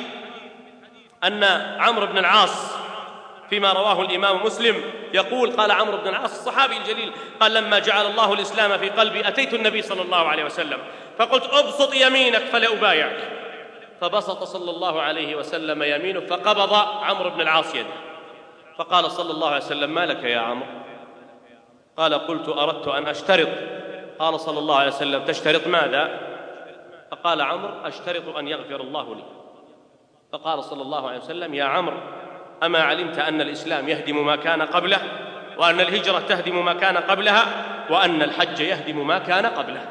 [SPEAKER 3] أن عمرو بن العاص فيما رواه الإمام مسلم يقول قال عمرو بن العاص الصحابي الجليل قال لما جعل الله الإسلام في قلبي أتيت النبي صلى الله عليه وسلم فقلت أبسط يمينك فلأبايعك، فبسط صلى الله عليه وسلم يمينه فقبض عمرو بن العاص يده، فقال صلى الله عليه وسلم ما لك يا عمرو؟ قال قلت أردت أن أشترط. قال صلى الله عليه وسلم تشترط ماذا؟ فقال عمرو أشترط أن يغفر الله لي. فقال صلى الله عليه وسلم يا عمرو أما علمت أن الإسلام يهدم ما كان قبله، وأن الهجرة تهدم ما كان قبلها، وأن الحج يهدم ما كان قبله؟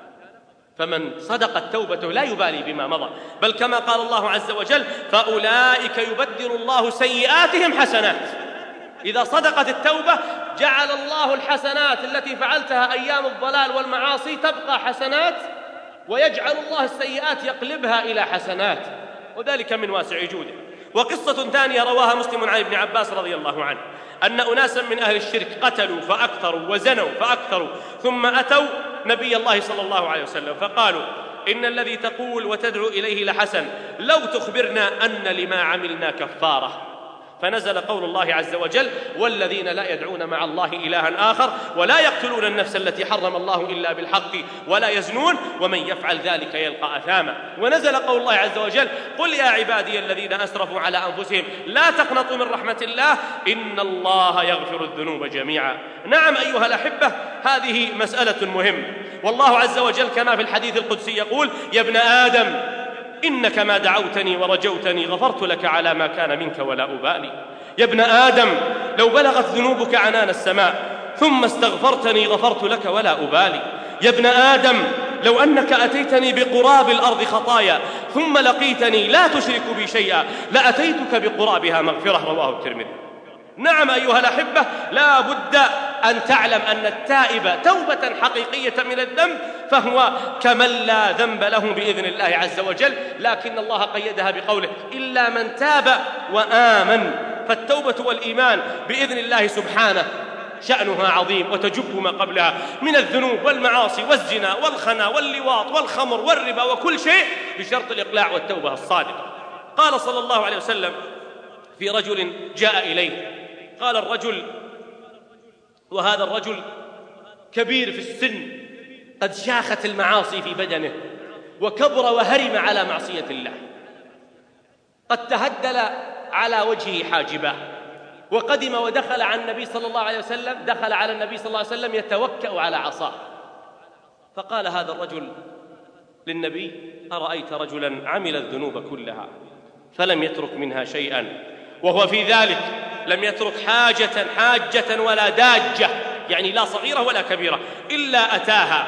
[SPEAKER 3] فمن صدقت توبته لا يبالي بما مضى، بل كما قال الله عز وجل فأولئك يبدل الله سيئاتهم حسنات. إذا صدقت التوبة جعل الله الحسنات التي فعلتها أيام الضلال والمعاصي تبقى حسنات ويجعل الله السيئات يقلبها إلى حسنات، وذلك من واسع جوده. وقصة ثانية رواها مسلم عن ابن عباس رضي الله عنه أن أناسا من أهل الشرك قتلوا فأكثروا وزنوا فأكثروا، ثم أتوا نبي الله صلى الله عليه وسلم فقالوا: إن الذي تقول وتدعو إليه لحسن، لو تخبرنا أن لما عملنا كفارة. فنزل قول الله عز وجل: والذين لا يدعون مع الله إلها آخر ولا يقتلون النفس التي حرم الله إلا بالحق ولا يزنون ومن يفعل ذلك يلقى أثاما. ونزل قول الله عز وجل: قل يا عبادي الذين أسرفوا على أنفسهم لا تقنطوا من رحمة الله إن الله يغفر الذنوب جميعا. نعم أيها الأحبة، هذه مسألة مهمة، والله عز وجل كما في الحديث القدسي يقول: يا ابن آدم إنك ما دعوتني ورجوتني غفرت لك على ما كان منك ولا أبالي. يا ابن آدم لو بلغت ذنوبك عنان السماء ثم استغفرتني غفرت لك ولا أبالي. يا ابن آدم لو أنك أتيتني بقراب الأرض خطايا ثم لقيتني لا تشرك بي شيئا لأتيتك بقرابها مغفرة. رواه الترمذي. نعم أيها الأحبة، لا بد أن تعلم أن التائب توبة حقيقية من الذنب فهو كمن لا ذنب له بإذن الله عز وجل، لكن الله قيدها بقوله: إلا من تاب وآمن. فالتوبة والإيمان بإذن الله سبحانه شأنها عظيم وتجب ما قبلها من الذنوب والمعاصي والزنا والخنا واللواط والخمر والربا وكل شيء، بشرط الإقلاع والتوبة الصادقة. قال صلى الله عليه وسلم في رجل جاء إليه، قال الرجل، وهذا الرجل كبير في السن قد شاخت المعاصي في بدنه وكبر وهرم على معصية الله، قد تهدل على وجهه حاجباه، وقدم ودخل على النبي صلى الله عليه وسلم دخل على النبي صلى الله عليه وسلم يتوكأ على عصاه. فقال هذا الرجل للنبي: أرأيت رجلا عمل الذنوب كلها فلم يترك منها شيئا، وهو في ذلك لم يترك حاجة حاجة ولا داجة، يعني لا صغيرة ولا كبيرة، إلا أتاها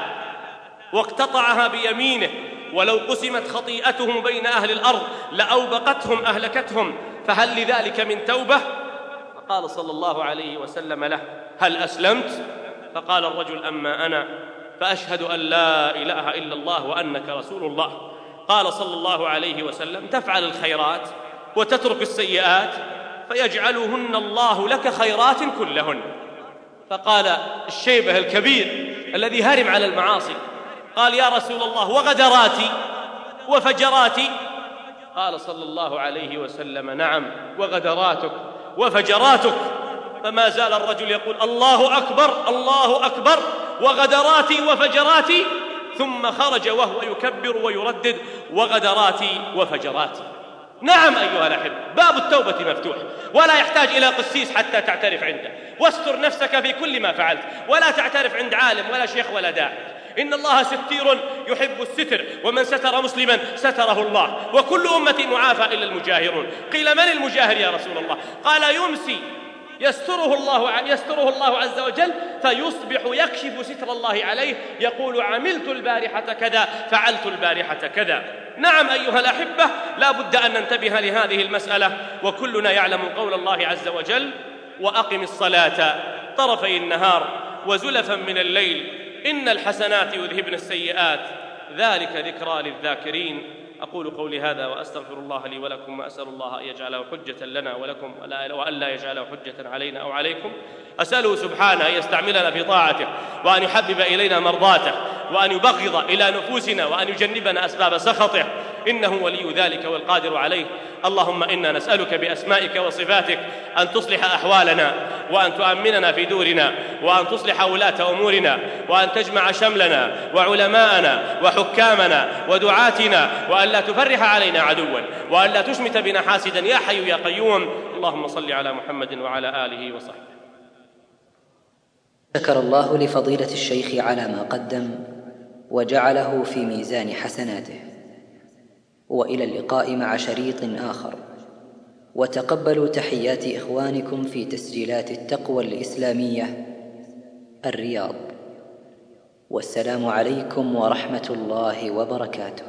[SPEAKER 3] واقتطعها بيمينه، ولو قسمت خطيئتهم بين أهل الأرض لأوبقتهم أهلكتهم، فهل لذلك من توبة؟ فقال صلى الله عليه وسلم له: هل أسلمت؟ فقال الرجل: أما أنا فأشهد أن لا إله إلا الله وأنك رسول الله. قال صلى الله عليه وسلم: تفعل الخيرات وتترك السيئات فيجعلهن الله لك خيرات كلهن. فقال الشيبة الكبير الذي هرم على المعاصي، قال: يا رسول الله وغدراتي وفجراتي؟ قال صلى الله عليه وسلم: نعم، وغدراتك وفجراتك. فما زال الرجل يقول: الله أكبر الله أكبر، وغدراتي وفجراتي، ثم خرج وهو يكبر ويردد: وغدراتي وفجراتي. نعم أيها الأحبة، باب التوبة مفتوح، ولا يحتاج إلى قسيس حتى تعترف عنده، واستر نفسك في كل ما فعلت، ولا تعترف عند عالم ولا شيخ ولا داعي. إن الله ستير يحب الستر، ومن ستر مسلما ستره الله، وكل أمتي معافى إلا المجاهرون. قيل: من المجاهر يا رسول الله؟ قال: يمسي يستره الله يستره الله عز وجل فيصبح يكشف ستر الله عليه، يقول: عملت البارحة كذا، فعلت البارحة كذا. نعم أيها الأحبة، لا بد أن ننتبه لهذه المسألة، وكلنا يعلم قول الله عز وجل: وأقم الصلاة طرفي النهار وزلفا من الليل إن الحسنات يذهبن السيئات ذلك ذكرى للذاكرين. أقول قولي هذا وأستغفر الله لي ولكم، وأسأل الله أن يجعله حجة لنا ولكم وأن لا يجعله حجة علينا أو عليكم. أسأله سبحانه أن يستعملنا في طاعته، وأن يحبب إلينا مرضاته، وأن يبغض إلى نفوسنا، وأن يجنبنا أسباب سخطه، إنه ولي ذلك والقادر عليه. اللهم إنا نسألك بأسمائك وصفاتك أن تصلح أحوالنا، وأن تؤمننا في دورنا، وأن تصلح ولاة أمورنا، وأن تجمع شملنا وعلماءنا وحكامنا ودعاتنا، وأن لا تفرح علينا عدوا، وأن لا تشمت بنا حاسدا يا حي يا قيوم. اللهم صل على محمد وعلى آله وصحبه.
[SPEAKER 1] شكر الله لفضيلة الشيخ على ما قدم وجعله في ميزان حسناته. وإلى اللقاء مع شريط آخر، وتقبلوا تحيات إخوانكم في تسجيلات التقوى الإسلامية الرياض، والسلام عليكم ورحمة الله وبركاته.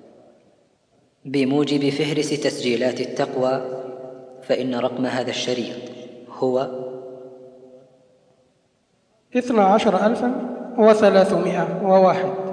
[SPEAKER 1] بموجب فهرس تسجيلات التقوى، فإن رقم هذا الشريط هو
[SPEAKER 2] اثنا عشر ألفا وثلاثمائة وواحد.